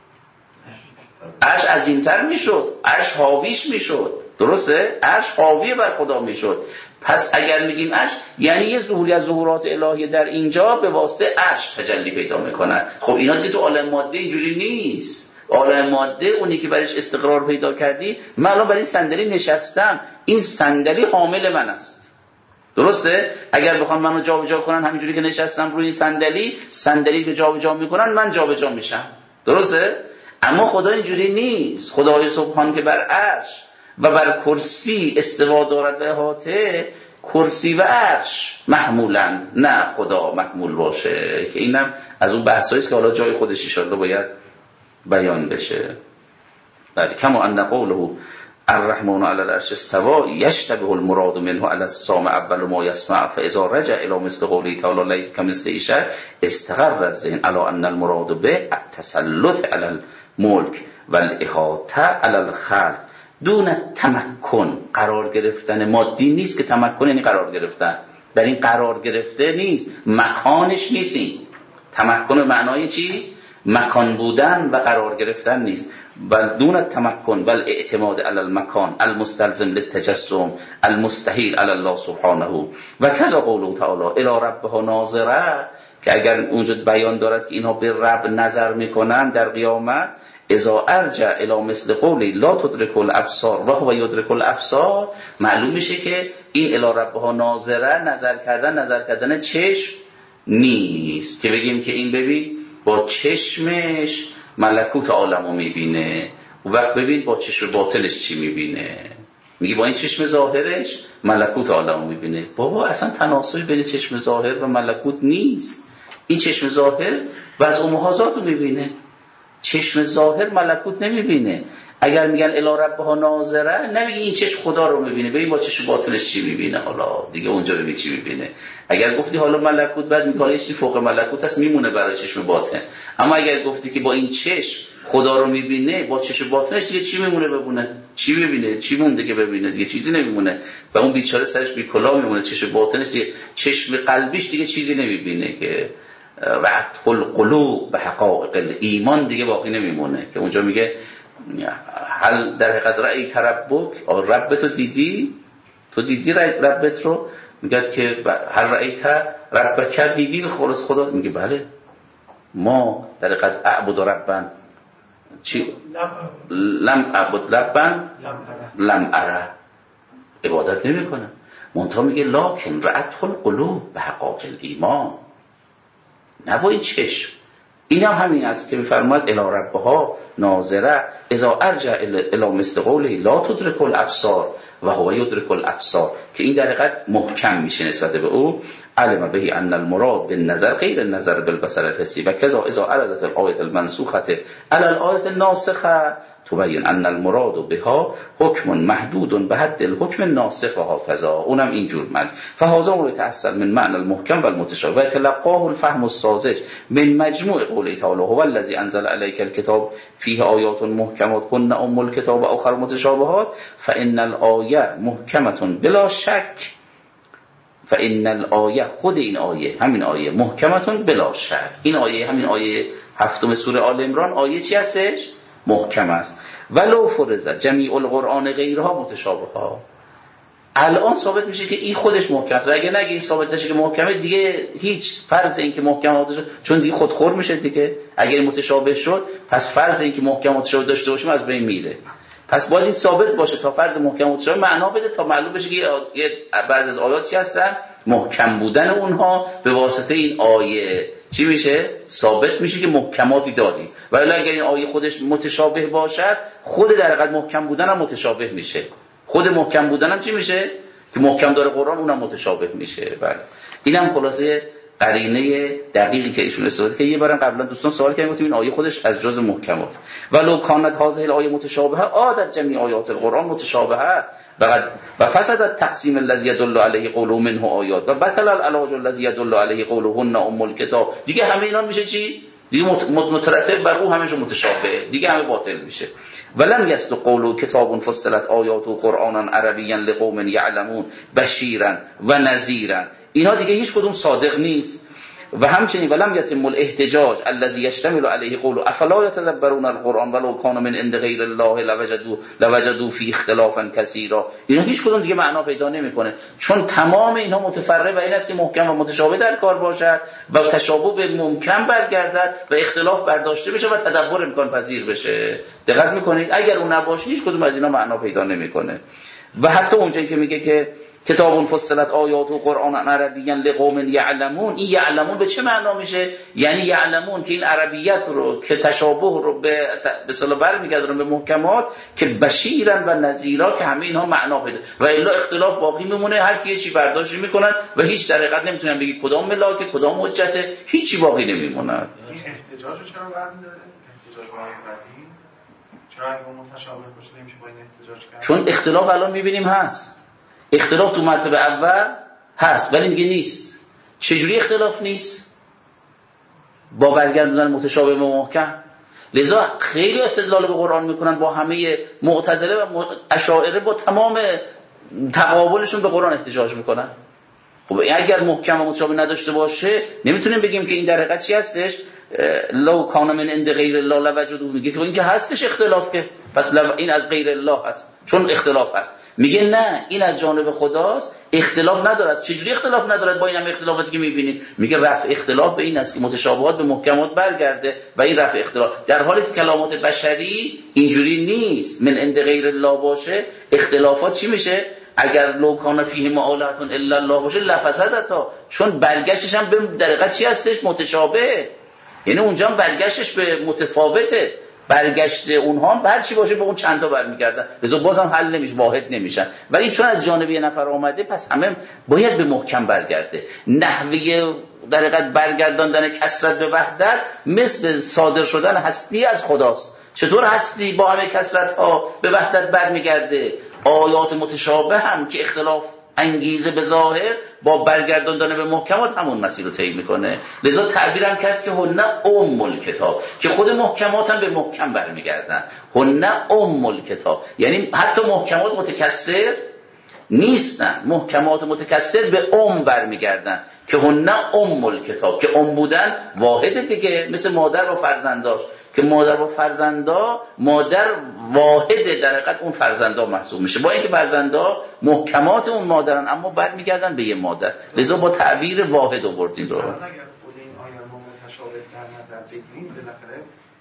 عرش عظیمتر میشد، عرش حاویش میشد. درسته؟ عرش حاوی بر خدا میشد. پس اگر میگیم عرش یعنی یه ظهوری از ظهورات الهی در اینجا به واسطه عرش تجلی پیدا میکنن. خب اینا دیگه تو عالم ماده اینجوری نیست. عالم ماده اونی که برش استقرار پیدا کردی، من الان برای این صندلی نشستم، این صندلی حامل من است. درسته؟ اگر بخوان منو جابجا کنن همینجوری که نشستم روی صندلی، صندلی که جابجا میکنن من جابجا میشم. درسته؟ اما خدا اینجوری نیست. خدای سبحان که بر عرش و بر کرسی استوا دارد و احاطه، کرسی و عرش محمولند، نه خدا محمول باشه. که اینم از اون بحثایی است که حالا جای خودش ان شاءالله باید بیان بشه. بله کما ان قوله الرحمن علی العرش استوى یشتبه المراد منه علی السامع اول ما یسمع فاذا رجع الى مثل قوله تعالی لیس کمثله شیء استقر الذهن علی ان المراد به التسلط علی الملک والاحاطه علی الخلق دون تمکن. قرار گرفتن مادی نیست که تمکن یعنی قرار گرفتن، در این قرار گرفته نیست، مکانش نیست. این تمکن معنای چی؟ مکان بودن و قرار گرفتن نیست. بل دون تمکن بل اعتماد علی المکان المستلزم للتجسم المستحیل علی الله سبحانه و کذا قوله تعالی الی ربها ناظره، که اگر اونجا بیان دارد که اینها به رب نظر میکنن در قیامت، اذا ارجع الی مثل قولی لا تدرک الابصار و هو یدرک الابصار، معلوم میشه که این الی ربها ناظره نظر کردن نظر کردن چشم نیست که بگیم که این ببین با چشمش ملکوت عالمو میبینه، و وقت ببین با چشم باطنش چی میبینه. میگه با این چشم ظاهرش ملکوت عالمو میبینه. بابا اصلا تناسبی بین چشم ظاهر و ملکوت نیست. این چشم ظاهر وضع و محاذات رو میبینه، چشم ظاهر ملکوت نمیبینه. اگر میگن الی ربها ناظره، نمیگه این چشم خدا رو میبینه، ببین با چشم باطنش چی میبینه، حالا دیگه اونجا ببین چی میبینه. اگر گفتی حالا ملکوت بعد میگه چیزی فوق ملکوت هست میمونه برای چشم باطن، اما اگر گفتی که با این چشم خدا رو میبینه، با چشم باطنش دیگه چی میمونه ببونه؟ چی ببینه؟ چی مونده که ببینه؟ دیگه چیزی نمیمونه. و اون بیچاره سرش بی کلاه میمونه، چشم باطنش دیگه، چشم قلبیش دیگه چیزی نمیبینه که وعت القلوب به حقائق ایمان دیگه باقی نمیمونه. که اونجا میگه هل در حقیقت رأی تربک، ربت رو دیدی؟ تو دیدی ربت رو؟ میگه که هل رأی ربک دیدی خالص خدا؟ میگه بله، ما در حقیقت اعبد ربن چی؟ لم اعبد ربن لم اره، عبادت نمی کنه. منتها میگه لکن رأت القلوب به حقائق ایمان، نه با این چشم. این هم همین است که میفرماید الی ربها ناظره اذا ارجع الی مثل قوله لا تدرک الابصار و هو یدرک الابصار، که این در حقیقت محکم میشه نسبت به او. علم به ان المراد بالنظر غیر النظر بالبصر الحسی و کذا اذا عرضت الآیه المنسوخه علی الآیه الناسخه تبین ان المراد بها حکم محدود به حد الحکم الناسخ و هكذا. اونم اینجور من فهذا رو تأثر من معنى المحکم و المتشابه و تلقاه الفهم الساذج من مجموع قوله تعالی هو الذی انزل علیک الکتاب فیه آیات محکمات هن ام الکتاب و اخر متشابهات فان الآیه محکمه بلا شک، فان الآیه خود این آیه همین آیه محکمه بلا شک. این آیه همین آیه هفتم سوره آل عمران آیه چی هستش؟ محکم است. ولو فرض جمیع القرآن غیرها متشابه ها. الان ثابت میشه که این خودش محکم است و اگه نگه این ثابت نشه که محکمه دیگه هیچ فرض این که محکم متشابه، چون دیگه خودخور میشه دیگه. اگر متشابه شد پس فرض این که محکم متشابه داشته باشیم از بین میره. پس باید این ثابت باشه تا فرض محکم متشابه معنا بده، تا معلوم بشه که بعضی از آیات چی هستن؟ محکم بودن اونها به واسطه این آیه چی میشه؟ ثابت میشه که محکماتی داری. ولی اگر این آیه خودش متشابه باشد، خود در حقیقت محکم بودن هم متشابه میشه. خود محکم بودن هم چی میشه؟ که محکم داره قرآن اونم متشابه میشه. بله اینم خلاصه قرینه دقیقی که ایشون استفاده که یه بارم قبلا دوستان سوال کردن گفتم این آیه خودش از جز محکمات ولو کانت هذه الآیه متشابهه عادت جمیع آیات القرآن متشابهه و فسد تقسیم الذی يدل علیه قوله منه آیات و بطل العلاج الذی يدل علیه قوله هن ام الکتاب. دیگه همه اینا میشه چی؟ دیگه مترتب بر او همش متشابه، دیگه همه باطل میشه. ولم یصدق قوله کتاب فصلت آیاته قرآنا عربیا لقوم یعلمون بشیرا و نذیرا، اینا دیگه هیچ کدوم صادق نیست. و همچنین ولم یتم الاحتجاج الذي يشتمل عليه قول افلا يتدبرون القرآن ولو كان من عند غیر الله لوجدوا لوجدوا فيه اختلافا كثيرا، اینا هیچ کدوم دیگه معنا پیدا نمیکنه، چون تمام اینها متفرع و این است که محکم و متشابه در کار باشد و تشابه به ممکن برگردد و اختلاف برداشته بشه و تدبر امکان پذیر بشه. دقت میکنید اگر اون نباشه هیچ کدوم از اینا معنا پیدا نمیکنه. و حتی اونجایی که میگه که کتاب فصلت آیات و قرآن عربیا لقوم یعلمون، این یعلمون به چه معنا میشه؟ یعنی یعلمون که این عربیت رو که تشابه رو به به اصطلاح برمیگردونه به محکمات که بشیرن و نذیرا، که همه اینها معنا پیدا و الا اختلاف باقی میمونه، هر کی چی برداشت میکنن و هیچ در حقیقت نمیتونن بگی کدام ملاک کدام حجته، هیچی باقی نمیمونه. این احتجاجش چرا برمی‌داره؟ احتجاج با قدیم چرا اگه متشابه باشه نمیشه با این احتجاج کرد؟ چون اختلاف الان میبینیم هست، اختلاف تو مرتبه اول هست ولی دیگه نیست. چجوری اختلاف نیست؟ با برگردوندن متشابه به محکم. لذا خیلی استدلال به قرآن میکنن با همه معتزله و اشاعره با تمام تقابلشون به قرآن احتجاج میکنن. خب اگر محکم و متشابه نداشته باشه نمیتونیم بگیم که این در حقیقت چی هستش؟ لو کان من عند غیر الله لوجدوا، میگه که این که هستش اختلاف، که پس این از غیر الله هست چون اختلاف هست. میگه نه این از جانب خداست، اختلاف ندارد. چجوری اختلاف ندارد با این هم اختلافاتی که میبینید؟ میگه رفع اختلاف به این است که متشابهات به محکمات برگرده و این رفع اختلاف، در حالی که کلامات بشری اینجوری نیست. من عند غیر الله باشه اختلافات چی میشه؟ اگر لو کان فیه معالهة الا الله باشه لفسدتا، چون برگشتش هم به در حقیقت چی هستش؟ متشابه. یعنی اونجا هم برگشتش به متفاوته، برگشت اونها هر چی باشه به اون چند تا برمیگردن، لذا بازم حل نمیشه، واحد نمیشن. ولی چون از جانب یه نفر آمده پس همه باید به محکم برگرده. نحوه در حقیقت برگرداندن کثرت به وحدت مثل صادر شدن هستی از خداست. چطور هستی با همه کثرت ها به وحدت برمیگرده؟ آیات متشابه هم که اختلاف انگیزه به ظاهر با برگرداندن به محکمات همون مسیر رو طی میکنه. لذا تعبیرم کرد که هن ام الکتاب، که خود محکمات هم به محکم برمیگردن. هن ام الکتاب یعنی حتی محکمات متکثر نیستن، محکمات متکثر به ام برمیگردن که هن ام الکتاب، که ام بودن واحد دیگه، مثل مادر و فرزنداش که مادر و فرزندا مادر واحده در حقیقت اون فرزندا محسوب میشه، با اینکه فرزندا محکمات اون مادرن اما برمیگردن به یه مادر. لذا با تعبیر واحد آوردیم رو. اگر خود این آیه ما متشابه در نظر بگیریم بالاخره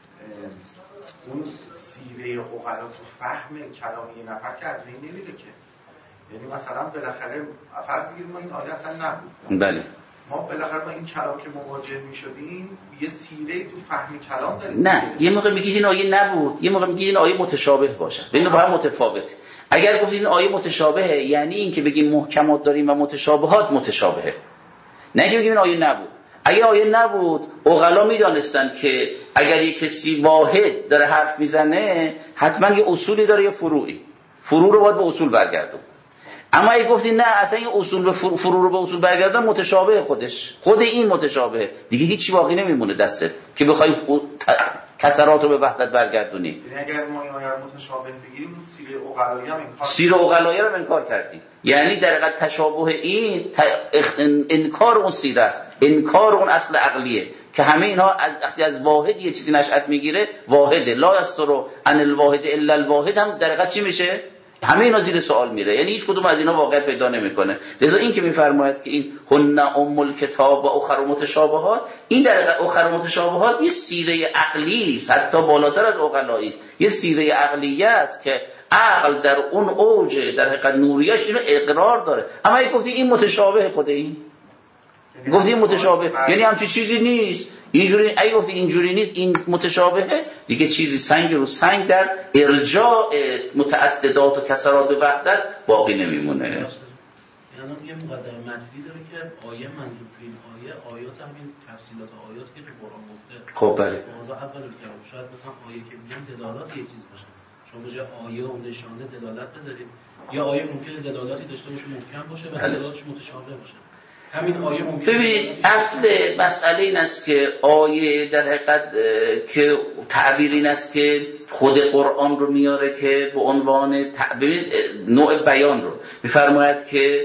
اون سیره عقلا تو فهم کلام یه نفر که از بین نمیره که، یعنی مثلا بالاخره فرض بگیریم ما این آیه اصلا نبود، بله ما بالاخره با این کلام که مواجه میشدیم یه سیره تو فهم کلام داریم. نه، یه موقع میگید این آیه نبود، یه موقع میگید این آیه متشابه باشه، ببین با هم متفاوته. اگر گفتید این آیه متشابهه یعنی این که بگیم محکمات داریم و متشابهات متشابهه، نه که بگیم این آیه نبود. اگر آیه نبود عقلا میدانستن که اگر یک کسی واحد داره حرف میزنه حتما یه اصولی داره یه فروعی، فروع رو باید به اصول برگردون. اما اگه گفتی نه اصلا این اصول به فروع رو به اصول برگردن متشابه، خودش خود این متشابه دیگه، هیچی باقی نمیمونه دستت که بخوای کسرات رو به وحدت برگردونی. یعنی اگر ما این آیه رو متشابه بگیریم سیره عقلایی هم انکار سیره عقلایی رو انکار کردی، یعنی در حقیقت تشابه این انکار اون سیره است، انکار اون اصل عقلیه که همه اینها از وقتی از واحد یه چیزی نشأت میگیره واحده، لا یستر عن الواحد الا الواحد هم در حقیقت چی میشه؟ همه اینا زیر سوال میره، یعنی هیچ کدوم از اینا واقعیت پیدا نمیکنه. لذا این که میفرماید که این هن ام الکتاب و اخر متشابهات، این در حقیقت اخر متشابهات یه سیره عقلی است، حتی بالاتر از عقلایی است، یه سیره عقلیه است که عقل در اون اوج در حقیقت نوریش اینو اقرار داره. اما اگه گفتی این متشابه، خود این گفتی متشابه یعنی همچین چیزی نیست، اینجوری اگه گفتی اینجوری نیست این متشابهه دیگه، چیزی سنگ رو سنگ در ارجاع متعددات و کسرات به وحدت باقی نمیمونه. یعنی یه مقدمه متنی داره که آیه منظور این آیه آیات هم این تفصیلات آیات که تو قرآن گفته. خب بله موضوع اول کلام شاید مثلا آیه که میگن دلالات یه چیز باشه، شما به جای آیه و نشانه دلالت بذارید، یا آیه ممکنه دلالاتی داشته باشه محکم باشه و دلالاتش متشابه باشه. همین آیه ممکنه. ببینید اصل مسئله این است که آیه در حقیقت که تعبیر این است که خود قرآن رو میاره که به عنوان تعبیر نوع بیان رو میفرماید که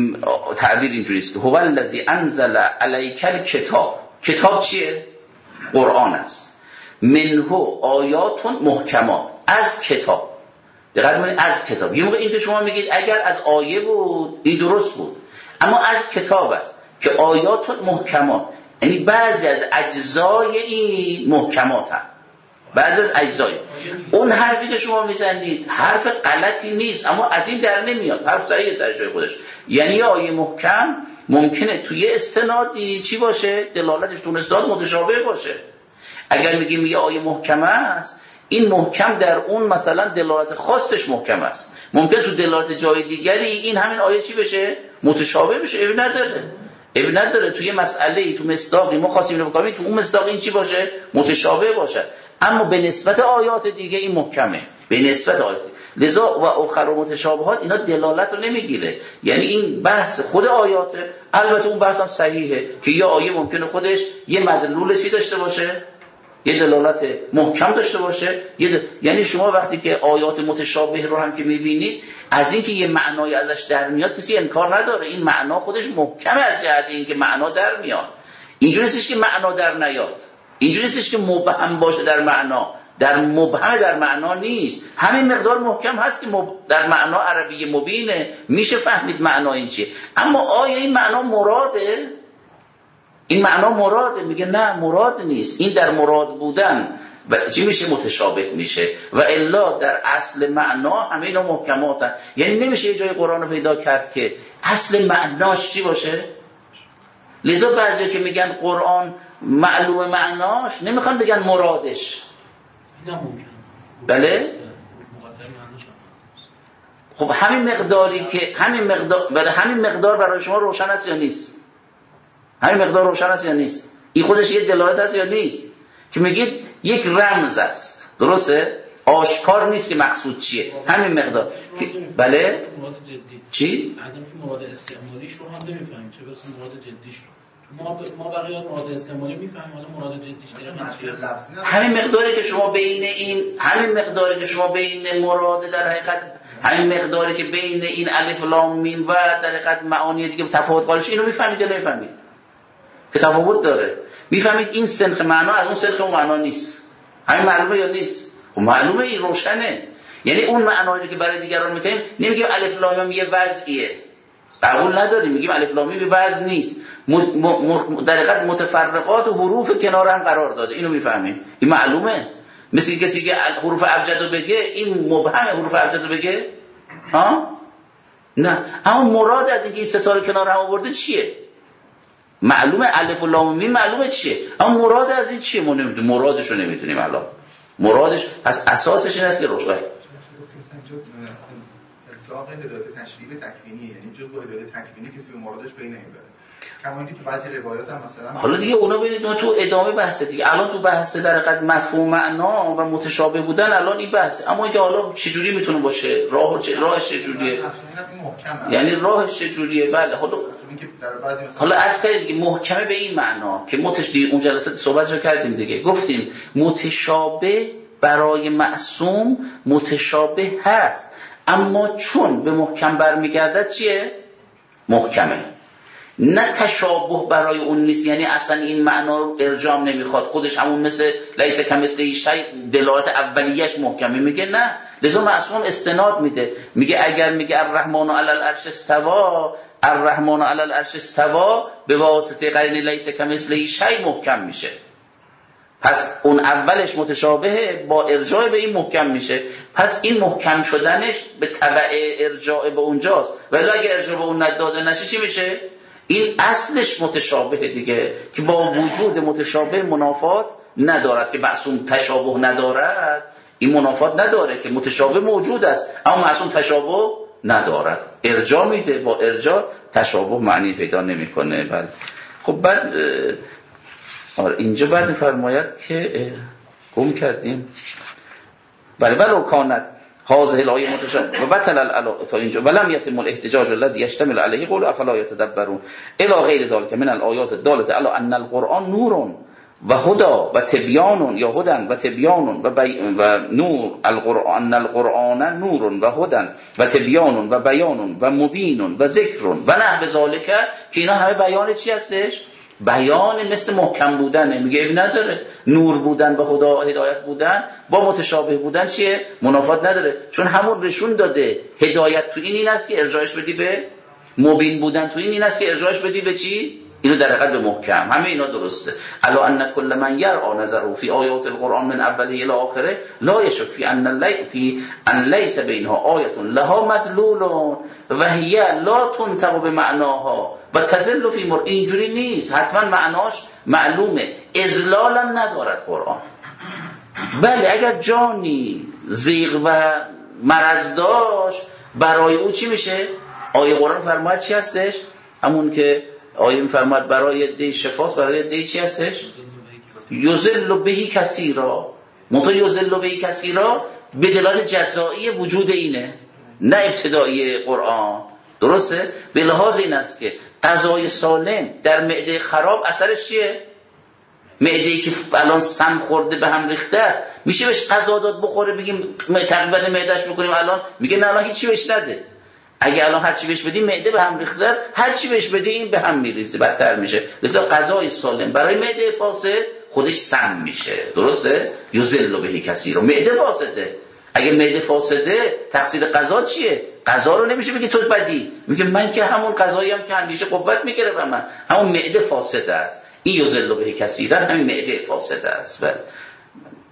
تعبیر اینجوری است که هو الذی انزل علیک الکتاب. کتاب چیه؟ قرآن است. منه آیات محکمات، از کتاب. دقیقاً از کتاب. یه موقع این که شما میگید اگر از آیه بود این درست بود، اما از کتاب است که آیات محکمات، یعنی بعضی از اجزای این محکمات هم، بعضی از اجزای اون حرفی که شما میزنید حرف غلطی نیست اما از این در نمیاد، حرف صحیح سر جای خودش. یعنی آیه محکم ممکنه توی استنادی چی باشه؟ دلالتش تو استناد متشابه باشه. اگر میگیم یه آیه محکم است، این محکم در اون مثلا دلالت خاصش محکم است، ممکن تو دلالت جای دیگری این همین آیه چی بشه؟ متشابه بشه. اب نداره، اب نداره توی مسئله تو مصداقی ما خواستیم اینو بکنیم تو اون مصداق این چی باشه؟ متشابه باشه، اما به نسبت آیات دیگه این محکمه، به نسبت آیات. لذا و آخر متشابهات اینا دلالت رو نمیگیره، یعنی این بحث خود آیاته. البته اون بحث هم صحیحه که یه آیه ممکنه خودش یه مدلولشی داشته باشه، یه دلالت محکم داشته باشه، یه دل... یعنی شما وقتی که آیات متشابه رو هم که میبینید از این که یه معنای ازش در میاد کسی انکار نداره، این معنا خودش محکمه از جهت این که معنا در میاد. اینجوری نیستش که معنا در نیاد، اینجوری نیستش که مبهم باشه در معنا، در مبهم در معنا نیست، همین مقدار محکم هست که مب... در معنا عربی مبینه، میشه فهمید معنا این چیه. اما آیا این معنا مراده؟ این معنا مراده؟ میگه نه مراد نیست. این در مراد بودن و چی میشه؟ متشابه میشه، و الا در اصل معنا همه اینا محکماتن. یعنی نمیشه یه جای قرآن رو پیدا کرد که اصل معناش چی باشه. لذا بعضی که میگن قرآن معلوم معناش نمیخوان بگن مرادش، نه ممکنه. بله؟ خب همین مقداری که همین مقدار بله همین مقدار برای شما روشن است یا نیست؟ همین مقدار روشن است یا نیست؟ این خودش یه دلالت است یا نیست؟ که میگید یک رمز است، درسته؟ آشکار نیست که مقصود چیه. همین مقدار که بله چی؟ از اینکه مراد استعمالیش رو هم نمی‌فهمیم، چه برسه مراد جدیش رو. ما ما بقیه مراد استعمالی می‌فهمیم، حالا مراد جدیش چیه؟ همین مقداری که شما بین این همین مقداری که شما بین مراد در حقیقت همین مقداری که بین این الف لام میم و در حقیقت معانی دیگه تفاوت قائلش، اینو می‌فهمید یا نمی‌فهمید؟ که تفاوت داره. می‌فهمید این سنخ معنا از اون سنخ معنا نیست. همین معلومه یا نیست؟ خب معلومه، این روشنه. یعنی اون معنایی که برای دیگران می‌کنیم نمیگیم الف لام میم یه وضعیه، قبول نداریم، میگیم الف لام میم وضع نیست، در حقیقت متفرقات و حروف کنار هم قرار داده. اینو می‌فهمیم، این معلومه. مثل کسی که حروف ابجد رو بگه، این مبهم حروف ابجد رو بگه ها؟ نه، اما مراد از اینکه این ستاره کنار هم آورده چیه؟ معلومه الف و لام میم معلومه چیه، اما مراد از این چیه ما نمیدونیم، مرادش رو نمیدونیم الان. مرادش پس اساسش این است که روشن اطلاق هدایت تشریح تکوینی، یعنی جز با هدایت تکوینی کسی به مرادش پی نمیبره. کما اینکه تو بعضی روایات هم مثلا حالا دیگه اونا ببینید تو ادامه بحث دیگه، الان تو بحث در حقیقت مفهوم معنا و متشابه بودن الان این بحث، اما اینکه حالا چجوری میتونه باشه، راه چه راهش چجوریه، یعنی راهش چجوریه. بله حالا حالا عرض کردیم دیگه محکمه به این معنا که متش دیگه اون جلسه صحبتش رو کردیم دیگه، گفتیم متشابه برای معصوم متشابه هست، اما چون به محکم برمیگردد چیه؟ محکمه. نه تشابه برای اون نیست، یعنی اصلا این معنا رو ارجام نمیخواد، خودش همون مثل لیس کمثله شیء دلالت اولیش محکمه، میگه نه، لذا معصوم استناد میده، میگه اگر میگه الرحمن علی العرش استوا، الرحمن علی العرش استوا به واسطه قرین لیس کمثله شیء محکم میشه. پس اون اولش متشابهه، با ارجاع به این محکم میشه، پس این محکم شدنش به تبع ارجاع به اونجاست، ولی اگه ارجاع به اون نداده نشه چی میشه؟ این اصلش متشابه دیگه، که با وجود متشابه منافات ندارد، که معصوم تشابه ندارد، این منافات نداره که متشابه موجود است اما معصوم تشابه ندارد، ارجاع میده، با ارجاع تشابه معنی پیدا نمیکنه. بله خب بعد آره اینجا بعد میفرماید که گم کردیم بله ولو کانت هذه الآیه متشابه و بطل العلا تا اینجا ولم یتم الاحتجاج الذي يشتمل عليه قول افلا يتدبرون الى غیر ذلك من الآیات الدالة على ان القرآن نور و هدى و تبیان یا هدى و تبیان و, و نور القرآن القرآن نور و هدى و تبیان و بیان و مبین و ذکر و نحو ذلك، که اینا همه بیان چی هستش؟ بیان مثل محکم بودن. میگه اب نداره نور بودن و خدا هدایت بودن با متشابه بودن چیه؟ منافات نداره، چون همون رشون داده هدایت تو این این است که ارجاعش بدی به مبین بودن، تو این این است که ارجاعش بدی به چی؟ اینو در حقیقت به محکم. همه اینا درسته. الا ان کل من یرا نظره فی آیات القرآن من اوله الی آخره لا یشک فی ان لی فی ان لیس بینها آیه لها مدلول و هی لا تنطق بمعناها و تزل فی مر. اینجوری نیست، حتما معناش معلومه، اذلال ندارد قرآن. بله اگر جانی زیغ و مرض داشت برای او چی میشه؟ آیه قرآن فرماید چی هستش؟ همون که آیه میفرماید برای دی شفاست، برای دی چی هستش؟ یذل بهی کثیرا. منتها یذل بهی کثیرا به دلالت جزایی وجود اینه، نه ابتدایی قرآن. درسته؟ به لحاظ این است که غذای سالم در معده خراب اثرش چیه؟ معده‌ای که الان سم خورده به هم ریخته است، میشه بهش غذا داد بخوره بگیم تقویت معده‌اش میکنیم الان؟ میگه نه الان هیچی بهش نده. اگه الان هر چی بهش بدی معده به هم ریخته است، هر چی بهش بدی این به هم میریزه، بدتر میشه. لذا غذای سالم برای معده فاسد خودش سم میشه. درسته؟ یذل بهی کثیرا. معده فاسده، اگه معده فاسده تقصیر غذا چیه؟ غذا رو نمیشه بگی تو بدی، میگه من که همون غذایی هم که همیشه قوت میگیره به من، همون معده فاسده است. این یذل بهی کثیرا، همین معده فاسده است. بله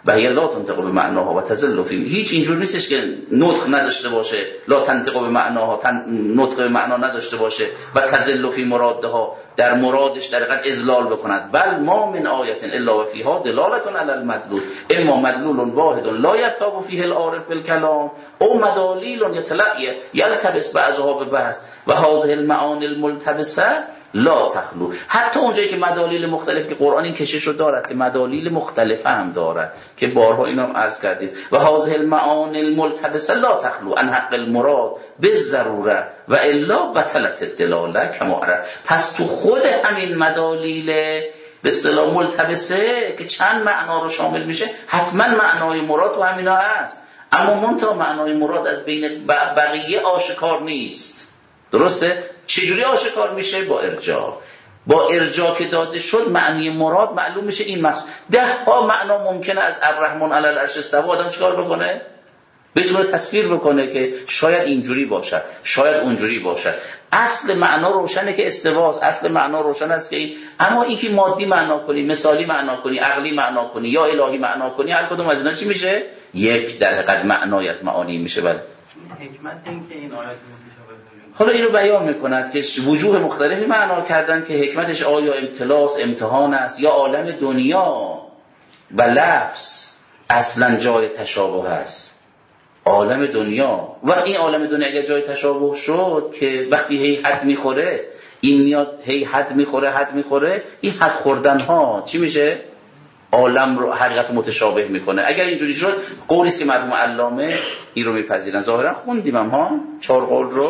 و هی لا تنطق به معناها و تزل فی، هیچ اینجور نیستش که نطق نداشته باشه، لا تنطق به معناها، تن... نطق به معنا نداشته باشه و تزل فی مرادها، در مرادش در حقیقت اذلال بکند. بل ما من آیه الا و فیها دلالت علی المدلول، اما مدلول واحد لا یتاب فیه العارف بالکلام او مدالیل یتلقی یلتبس بعضها به بعض و هذه المعانی الملتبسه لا تخلو. حتی اونجایی که مدالیل مختلف که قرآن این کشش رو دارد که مدالیل مختلف هم دارد که بارها اینا هم عرض کردیم، و هذه المعانی الملتبسه لا تخلو ان حق المراد بالضروره و الا بطلت الدلاله کما عرف. پس تو خود همین مدالیل به اصطلاح ملتبسه که چند معنا رو شامل میشه، حتما معنای مراد تو همینا هست، اما منتها معنای مراد از بین بقیه آشکار نیست. درسته؟ چجوری آشکار میشه؟ با ارجاع. با ارجاع که داده شد معنی مراد معلوم میشه. این مقصود ده ها معنا ممکنه از الرحمن علی العرش استوى آدم چیکار بکنه؟ بتونه تصویر بکنه که شاید اینجوری باشه، شاید اونجوری باشه. اصل معنا روشنه که استواست، اصل معنا روشن است که این، اما اینکه مادی معنا کنی، مثالی معنا کنی، عقلی معنا کنی یا الهی معنا کنی، هر کدوم از اینا چی میشه؟ یک در حقیقت معنای از معانی میشه. بله حکمت این که این آیات حالا اینو بیان میکند که وجوه مختلفی معنا کردن که حکمتش آیا ابتلاس، امتحان است یا عالم دنیا و لفظ اصلا جای تشابه است. عالم دنیا و این عالم دنیا اگر جای تشابه شد که وقتی هی حد میخوره، این میاد هی حد میخوره حد میخوره این حد خوردن ها چی میشه؟ عالم رو حقیقت متشابه میکنه. اگر اینجوری شد قولی است که مرحوم علامه این رو میپذیرن. ظاهرا خوندیم هم ها چهار قول رو.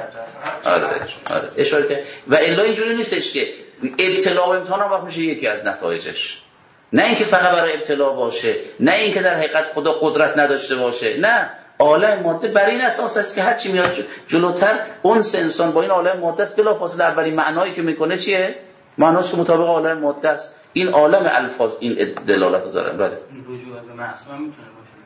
آره آره اشاره کرد. و الا اینجوری نیستش که ابتلا و امتحان هم وقت میشه یکی از نتایجش، نه اینکه فقط برای ابتلا باشه، نه اینکه در حقیقت خدا قدرت نداشته باشه، نه، عالم ماده بر این اساس است که هر چی میاد جلوتر اون انسان با این عالم ماده است بلافاصله اولین معنایی که میکنه چیه؟ معناش که مطابق عالم ماده است. این عالم الفاظ این دلالت رو دارن. بله رجوع به معصوم میتونه باشه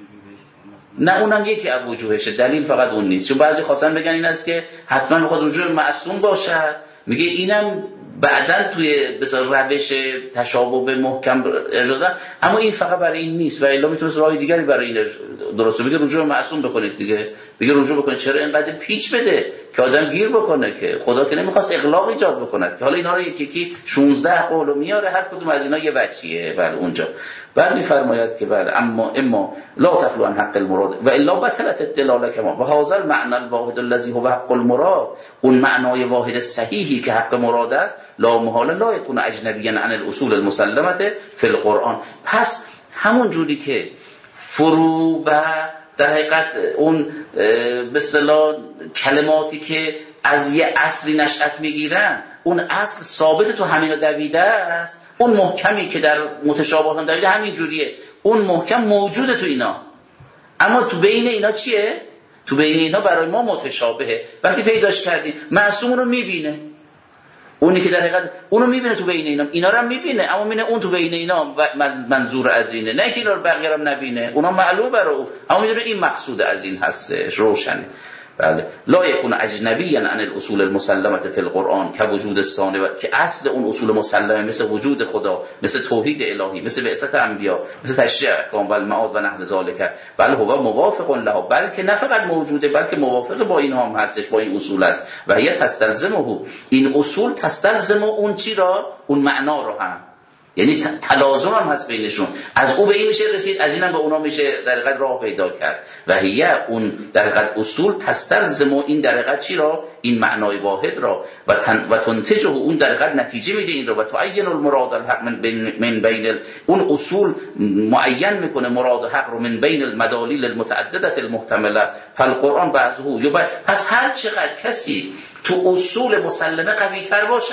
نه اونم یکی از وجوهشه، دلیل فقط اون نیست. چون بعضی خواستن بگن این است که حتما میخواد رجوع به معصوم باشد، میگه اینم بعدن توی بسیار روش تشابه به محکم ارجاع، اما این فقط برای این نیست و الا میتونست راه دیگری برای این درسته بگه رجوع به معصوم بکنید دیگه، بگه رجوع بکنید. چرا اینقدر پیچ بده که آدم گیر بکنه؟ که خدا که نمیخواست اغلاق ایجاد بکنه که حالا اینا رو یکی یکی شانزده قولو میاره، هر کدوم از اینا یه وجهیه. بله اونجا بعد میفرماید که بله اما اما لا تخلو عن حق المراد و الا بطلت الدلاله کما و هذا المعنى الواحد الذي هو حق المراد، اون معنای واحد صحیحی که حق مراد است، لا محاله لا یکون اجنبیا عن الاصول المسلمه فی القرآن. پس همون جوری که فرو و در حقیقت اون به اصطلاح کلماتی که از یه اصلی نشأت میگیرن، اون اصل ثابت تو همین دویده است، اون محکمی که در متشابهات دویده همین جوریه، اون محکم موجوده تو اینا، اما تو بین اینا چیه؟ تو بین اینا برای ما متشابهه. وقتی پیداش کردیم معصوم رو میبینه، اونی که در حقیقت اونو میبینه تو بین اینا، اینا رو هم میبینه اما میبینه اون تو بین اینا منظور از اینه، نه که اینا رو بقیه هم نبینه، اونا معلوم برای او، اما میدونه این مقصود از این هستش، روشنه. بله لا یکون اجنبیا عن الاصول المسلمه فی القرآن که وجود ثانی، که اصل اون اصول مسلمه مثل وجود خدا، مثل توحید الهی، مثل بعثت انبیا، مثل تشریع احکام و المعاد و نحو ذالک، بل هو موافق لها، بلکه نه فقط موجوده بلکه موافق با این هم هستش، با این اصول است. و هي تستلزمه، این اصول تستلزم اون چی را؟ اون معنا رو هم، یعنی تلازم هم هست بینشون، از او به این میشه رسید، از اینم به اونا میشه در حقیقت راه پیدا کرد. و هی اون در حقیقت اصول تستلزم این در حقیقت چی را؟ این معنای واحد را و تن و تنتجه، اون در حقیقت نتیجه میده این را، و تعین المراد الحق من بین من بین اون اصول معین میکنه مراد حق رو من بین المدالیل المتعدده المحتمله فالقرآن بعضه یبین. پس هر چقدر کسی تو اصول مسلمه قوی تر باشه،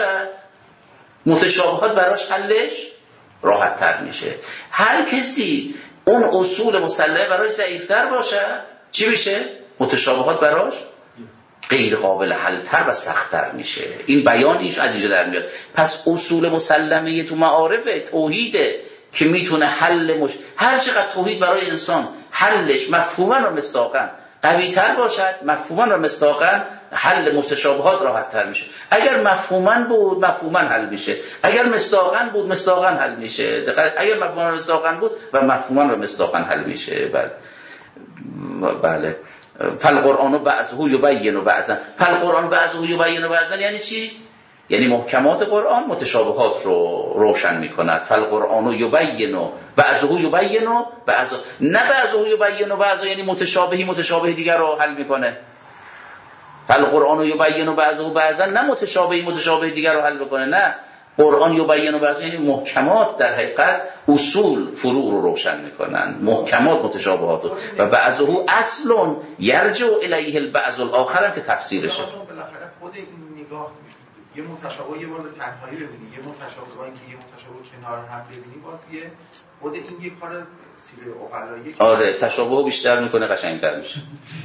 متشابهات براش حلش راحت تر میشه. هر کسی اون اصول مسلمه براش ضعیفتر باشه چی میشه؟ متشابهات براش غیر قابل حل تر و سخت‌تر میشه. این بیانیش از اینجا در میاد. پس اصول مسلمه تو معارف توحیده که میتونه حل مش هر چقدر توحید برای انسان حلش مفهوما و مصداقا قوی تر باشد، مفهوما و مصداقا حل متشابهات راحت تر میشه. اگر مفهوماً بود مفهوماً حل میشه، اگر مصداقاً بود مصداقاً حل میشه. اگر مفهوماً و مصداقاً بود و مفهوماً و مصداقاً حل میشه. بله بله. فالقرآن بعضه یبین بعضا، فالقرآن بعضه یبین بعضا یعنی چی؟ یعنی محکمات قرآن متشابهات رو روشن میکند. فالقرآن یبین بعضه یبین بعضا، نه بعضه یبین بعضا یعنی متشابهی متشابه دیگر رو حل میکنه. فالقرآن یبین بعضه بعضا نه متشابهی متشابه دیگر رو حل میکنه، نه، قرآن یبین بعضا یعنی محکمات در حقیقت اصول فروع رو روشن میکنن، محکمات متشابهات رو. و بعضه اصل یرجع الیه البعض الاخر هم که تفسیرشه. بالاخره خود این نگاه یه متشابه یه مورد تنهایی ببینی، یه متشابه با اینکه یه متشابه کنار هم ببینی، باز یه خود این یه کار سیره عقلایی. آره تشابه بیشتر میکنه قشنگتر میشه.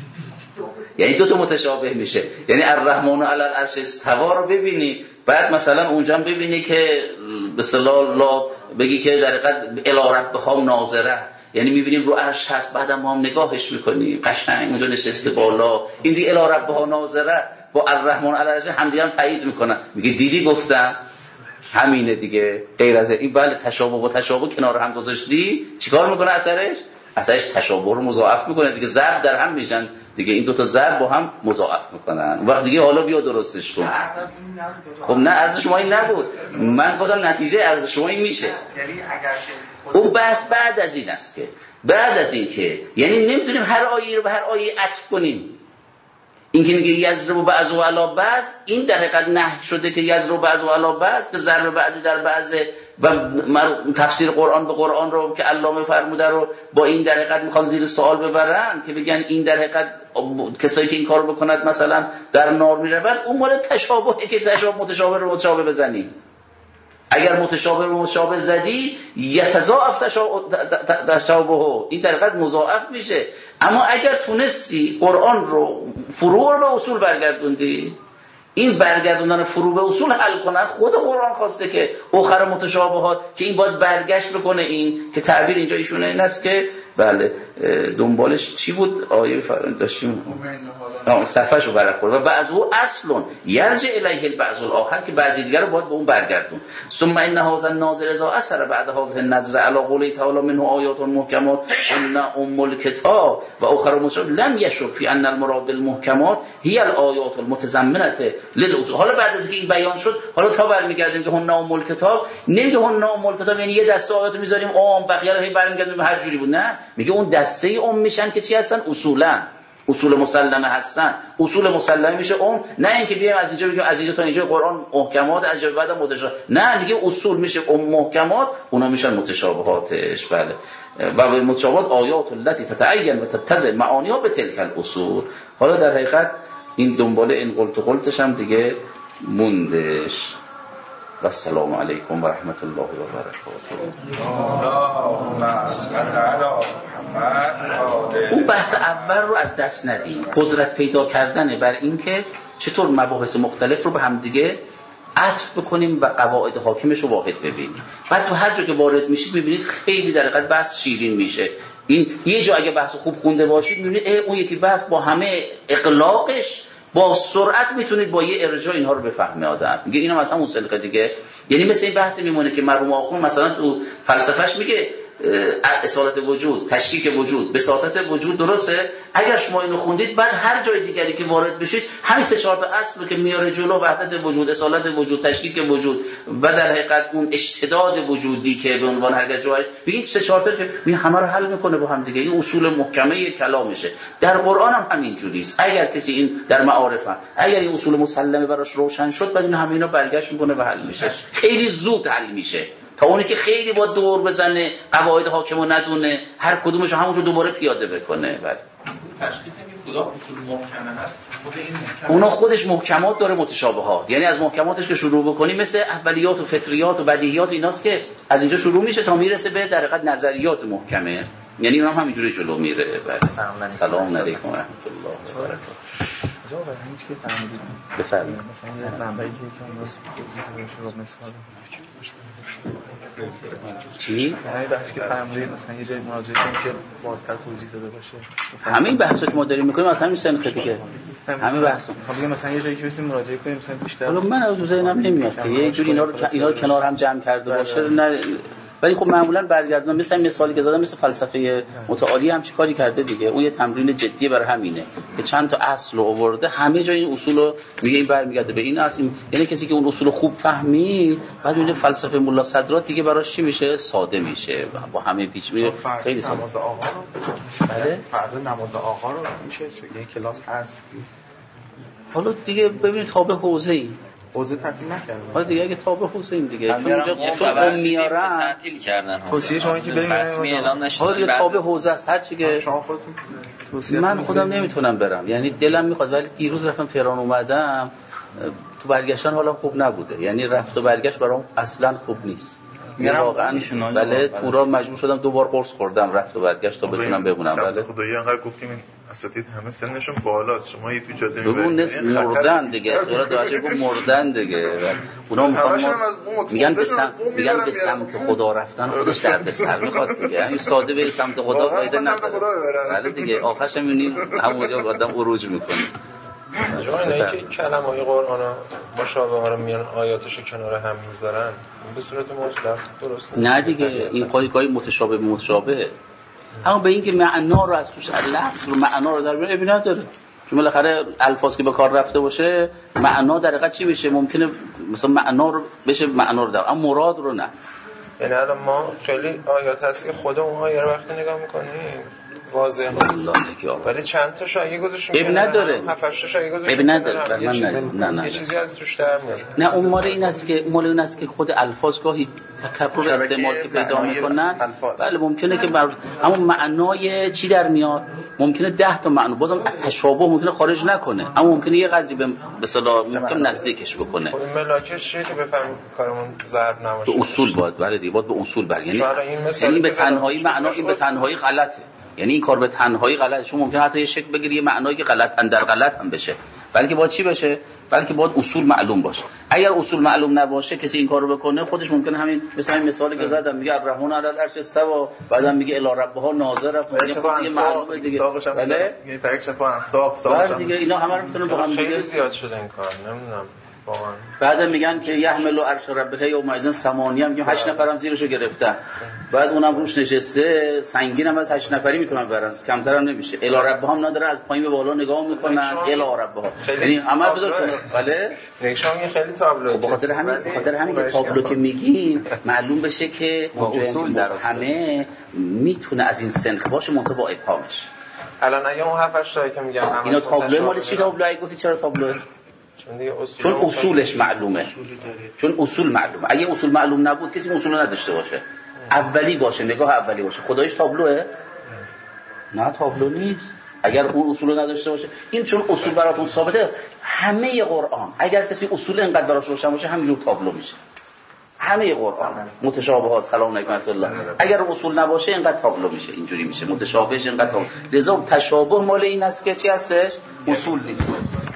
یعنی دو تا متشابه میشه. یعنی الرحمن علی العرش استوا رو ببینی، بعد مثلا اونجا هم ببینی که به اصطلاح لا بگی که در حقیقت الی ربها ناظره، یعنی میبینیم رو عرش هست، بعدم ما هم نگاهش میکنیم قشنگ اونجا نشسته بالا، این دی الی ربها ناظره با الرحمن علی العرش همدیگه هم تایید میکنن، میگه دیدی گفتم همینه دیگه. غیر از این بله تشابه با تشابه کنار هم گذاشتی چیکار میکنه اثرش؟ اثرش تشابه رو مضاعف میکنه دیگه، ضرب در هم میشن دیگه، این دو تا ضرب با هم مضاعف میکنن. وقت دیگه حالا بیا درستش کن. خب نه عرض شما این نبود، من گفتم نتیجه عرض شما این میشه. یعنی اگر اون بحث بعد از این است که بعد از این که یعنی نمیتونیم هر آیه رو به هر آیه عطف کنیم. این که میگه یضرب بعض و علی بعض، این در حقیقت نهی شده که یضرب بعض و علی بعض، که ضرب بعضی در بعض و تفسیر قرآن به قرآن رو که علامه فرموده رو با این در حقیقت میخوان زیر سوال ببرن که بگن این در حقیقت کسایی که این کار بکنند مثلا در نار میروند. اون مال تشابهه که تشابه متشابه رو متشابه بزنی. اگر متشابه رو متشابه زدی یتضاعف تشابهه، این در حقیقت مضاعف میشه. اما اگر تونستی قرآن رو فروع رو به اصول برگردوندی، این برگردوندن فروع به اصول حل کنن، خود قرآن خواسته که اخر متشابهات که این باید برگشت بکنه. این که تعبیر اینجا ایشونه این است که بله دنبالش چی بود آیه داشتیم صفحه شو برق کرد و بعضو اصلون یرجع الیه البعض الاخر که بعضی دیگر رو باید به اون برگردون. ثم ان هذا الناظر اذا اثر بعد هذه النظر علی قوله تعالی منه آیات محکمات ان ام الکتاب و اخر متشابه لم یشک فی ان المراد بالمحکمات هی الآیات المتضمنه للاصول. حالا بعد از اینکه این بیان شد، حالا تا برمیگردیم که هن ام الکتاب، نمیگه هن ام الکتاب یعنی یه دسته آیات میذاریم ام بقیه رو هی برمیگردیم هر جوری بود، نه، میگه اون دسته ام میشن که چی هستن؟ اصولا اصول مسلمه هستن. اصول مسلمه میشه ام، نه اینکه بیایم از اینجا بگیم از اینجا تا اینجا قرآن محکمات از اینجا بعد متشابه، نه، میگه اصول میشه ام محکمات، اونا میشن متشابهاتش. بله و متشابهات آیات التي تتعین و تتضح معانیها به تلک الاصول. حالا در حقیقت این دنباله این قلت قلتش هم دیگه موندش. و السلام علیکم و رحمت الله و برکاته. اون بحث اول رو از دست ندید. قدرت پیدا کردنه بر این که چطور مباحث مختلف رو به هم دیگه عطف بکنیم و قواعد حاکمش رو واحد ببینیم. بعد تو هر جا که وارد میشید ببینید خیلی در حقیقت بحث شیرین میشه. این یه جا اگه بحث خوب خونده باشید میبینید اون یکی بحث با همه اقلاقش با سرعت میتونید با یه ارجاع اینها رو بفهمه آدم. میگه اینا مثلا اون سلقه دیگه، یعنی مثل این بحث میمونه که مرحوم آخوند مثلا تو فلسفهش میگه اصالت وجود، تشکیک وجود، بساطت وجود، درسته؟ اگر شما اینو خوندید بعد هر جای دیگری که وارد بشید همین سه چهار تا اصل که میاره جلو، وحدت وجود، اصالت وجود، تشکیک وجود و در حقیقت اون اشتداد وجودی که به عنوان هر جایی بگید سه چهار تا که می همه رو حل میکنه با هم دیگه. این اصول محکمه کلامشه. در قرآن هم همین جوریه. اگر کسی این در معارف هم اگر این اصول مسلمه براش روشن شد، بعد این همینا برگشت میکنه و حل میشه. خیلی زود حل میشه تا اونی که خیلی با دور بزنه قواعد حاکمو ندونه هر کدومش همونجور دوباره پیاده بکنه. بعد تشخیص این کدام اصول محکمه هست خود این محکم اونا خودش محکمات داره، متشابهات. یعنی از محکماتش که شروع بکنی مثل اولیات و فطریات و بدیهیات ایناست که از اینجا شروع میشه تا میرسه به در حقیقت نظریات محکمه. یعنی اونم همینجوری جلو میره. بعد سلام علیکم و رحمت الله و برکاته. جواب همین که فهمیدید بفرمایید. مثلا یه منبعی که اون واسه رو مثال چی؟ یعنی بحثی که فرمودید مثلا یه جای مراجعه کنیم که بازتر توضیح داده باشه. همین بحثی که ما داریم می‌کنیم اصلا همین سنخ دیگه. همین بحث. خب دیگه مثلا یه جایی که بتونیم مراجعه کنیم مثلا بیشتر. حالا من از ذهنم نمیاد که یه جوری اینا رو اینا رو کنار هم جمع کرده باشه نه، ولی خب معمولا برگردون مثلا مثالی که زدم مثل فلسفه متعالی هم چه کاری کرده دیگه. اون یه تمرین جدی برای همینه که چند تا اصل رو آورده، همه جای این اصول رو میگه این برمیگرده به این اصل. یعنی کسی که اون اصول خوب فهمید بعد میگه فلسفه ملا صدرات دیگه براش چی میشه؟ ساده میشه با همه پیچ میره خیلی ساده. نماز آقا رو بله فردا نماز آقا رو میشه یه کلاس هست نیست. حالا دیگه ببینید تابع حوزه‌ای حوزه تعطیل نکردن. حالا دیگه اگه تابع حوزه‌ایم دیگه چون اونجا چون میارن تعطیل کردن. توصیه شما که بریم رسمی اعلام نشه. حالا دیگه تابع حوزه است هر چی که شما خودتون من خودم نمیتونم برم، یعنی دلم میخواد ولی دیروز رفتم تهران اومدم تو برگشتن حالا خوب نبوده، یعنی رفت و برگشت برام اصلا خوب نیست. واقعا بله تورا مجبور شدم دوبار قرص خوردم رفت و برگشت تا بتونم بمونم. بله خدایی انقدر گفتیم این اساتید همه سنشون بالاست، شما یه تو جاده ببین نصف مردن دیگه، خیلی داشته گفت مردن دیگه. اونا میخوان میگن به سمت میگن به سمت خدا رفتن خودش درد سر میخواد دیگه، همین ساده به سمت خدا فایده نداره. بله دیگه آخرش میبینی همونجا آدم عروج میکنه. جای اینایی که کلمه‌های قرآن مشابه ها رو میان آیاتش کنار هم میذارن به صورت مطلق درست نیست. نه دیگه این قاعده گاهی متشابه متشابه، اما به اینکه معنا رو از توش لفظ رو معنا رو در میاره ابی نداره. چون بالاخره الفاظ که به کار رفته باشه معنا در حقیقت چی میشه؟ ممکنه مثلا معنا رو بشه معنا رو در اما مراد رو نه. یعنی الان ما خیلی آیات هست که خود اونها یه وقتی نگاه میکنیم واضحه ولی چند تا شایعه گذاشتیم اب نداره هفت هشت تا شایعه گذاشتیم اب نداره من نه نه یه چیزی از توش در میاد. نه اون مال این است که مال این است که خود الفاظ گاهی تکرر استعمال که پیدا میکنن بله ممکنه که بر... اما معنای چی در میاد ممکنه ده تا معنی بازم تشابه ممکنه خارج نکنه اما ممکنه یه قدری به اصطلاح ممکن نزدیکش بکنه. خب ملاکش چیه که بفهمیم کارمون ضرب نباشه؟ به اصول باید بله دیگه باید به اصول بر یعنی یعنی به تنهایی معنا این به تنهایی غلطه، یعنی این کار به تنهایی غلطه. شما ممکنه حتی یه شکل بگیری یه معنایی که غلط اندر غلط هم بشه، بلکه باید چی بشه؟ بلکه باید اصول معلوم باشه. اگر اصول معلوم نباشه کسی این کارو بکنه خودش ممکنه همین مثلا این مثالی که زدم میگه الرحمن علی العرش استوى بعدم میگه الی ربها ناظر میگه خب دیگه معلومه دیگه بله یعنی تکشف انصاف ساق دیگه اینا همه رو میتونن با هم دیگه زیاد شده این کار نمیدونم واقعا. بعد میگن که یحمل عرش ربک یوم اذن ثمانیه میگم هشت نفرم زیرشو گرفتن بعد اونم روش نشسته سنگینم از هشت نفری میتونن برن کمتر هم نمیشه. الی ربها هم نداره از پایین به بالا نگاه میکنن الی ربها یعنی عمل بذار بله نشون خیلی تابلو به خاطر همین به خاطر همین که تابلو که میگیم معلوم بشه که اصول در همه میتونه از این سنخ باشه منتها با ابهامش. الان اگه اون هفت هشت تا که میگم اینا تابلو مال چی تابلوی گفتی چرا تابلو؟ چون دیگه اصول چون اصولش معلومه چون اصول معلومه. اگه اصول معلوم نبود کسی اصول نداشته باشه اولی باشه نگاه اولی باشه خدایش تابلوه؟ نه تابلو نیست اگر اون اصول نداشته باشه. این چون اصول براتون ثابته همه قرآن اگر کسی اصول اینقدر براش روشن باشه همینجور تابلو میشه. همه قرآن متشابهات سلام علیکم الله اگر اصول نباشه اینقدر تابلو میشه اینجوری میشه متشابهش اینقدر تابلو. لذا تشابه مال این است که چی هستش؟ اصول نیست.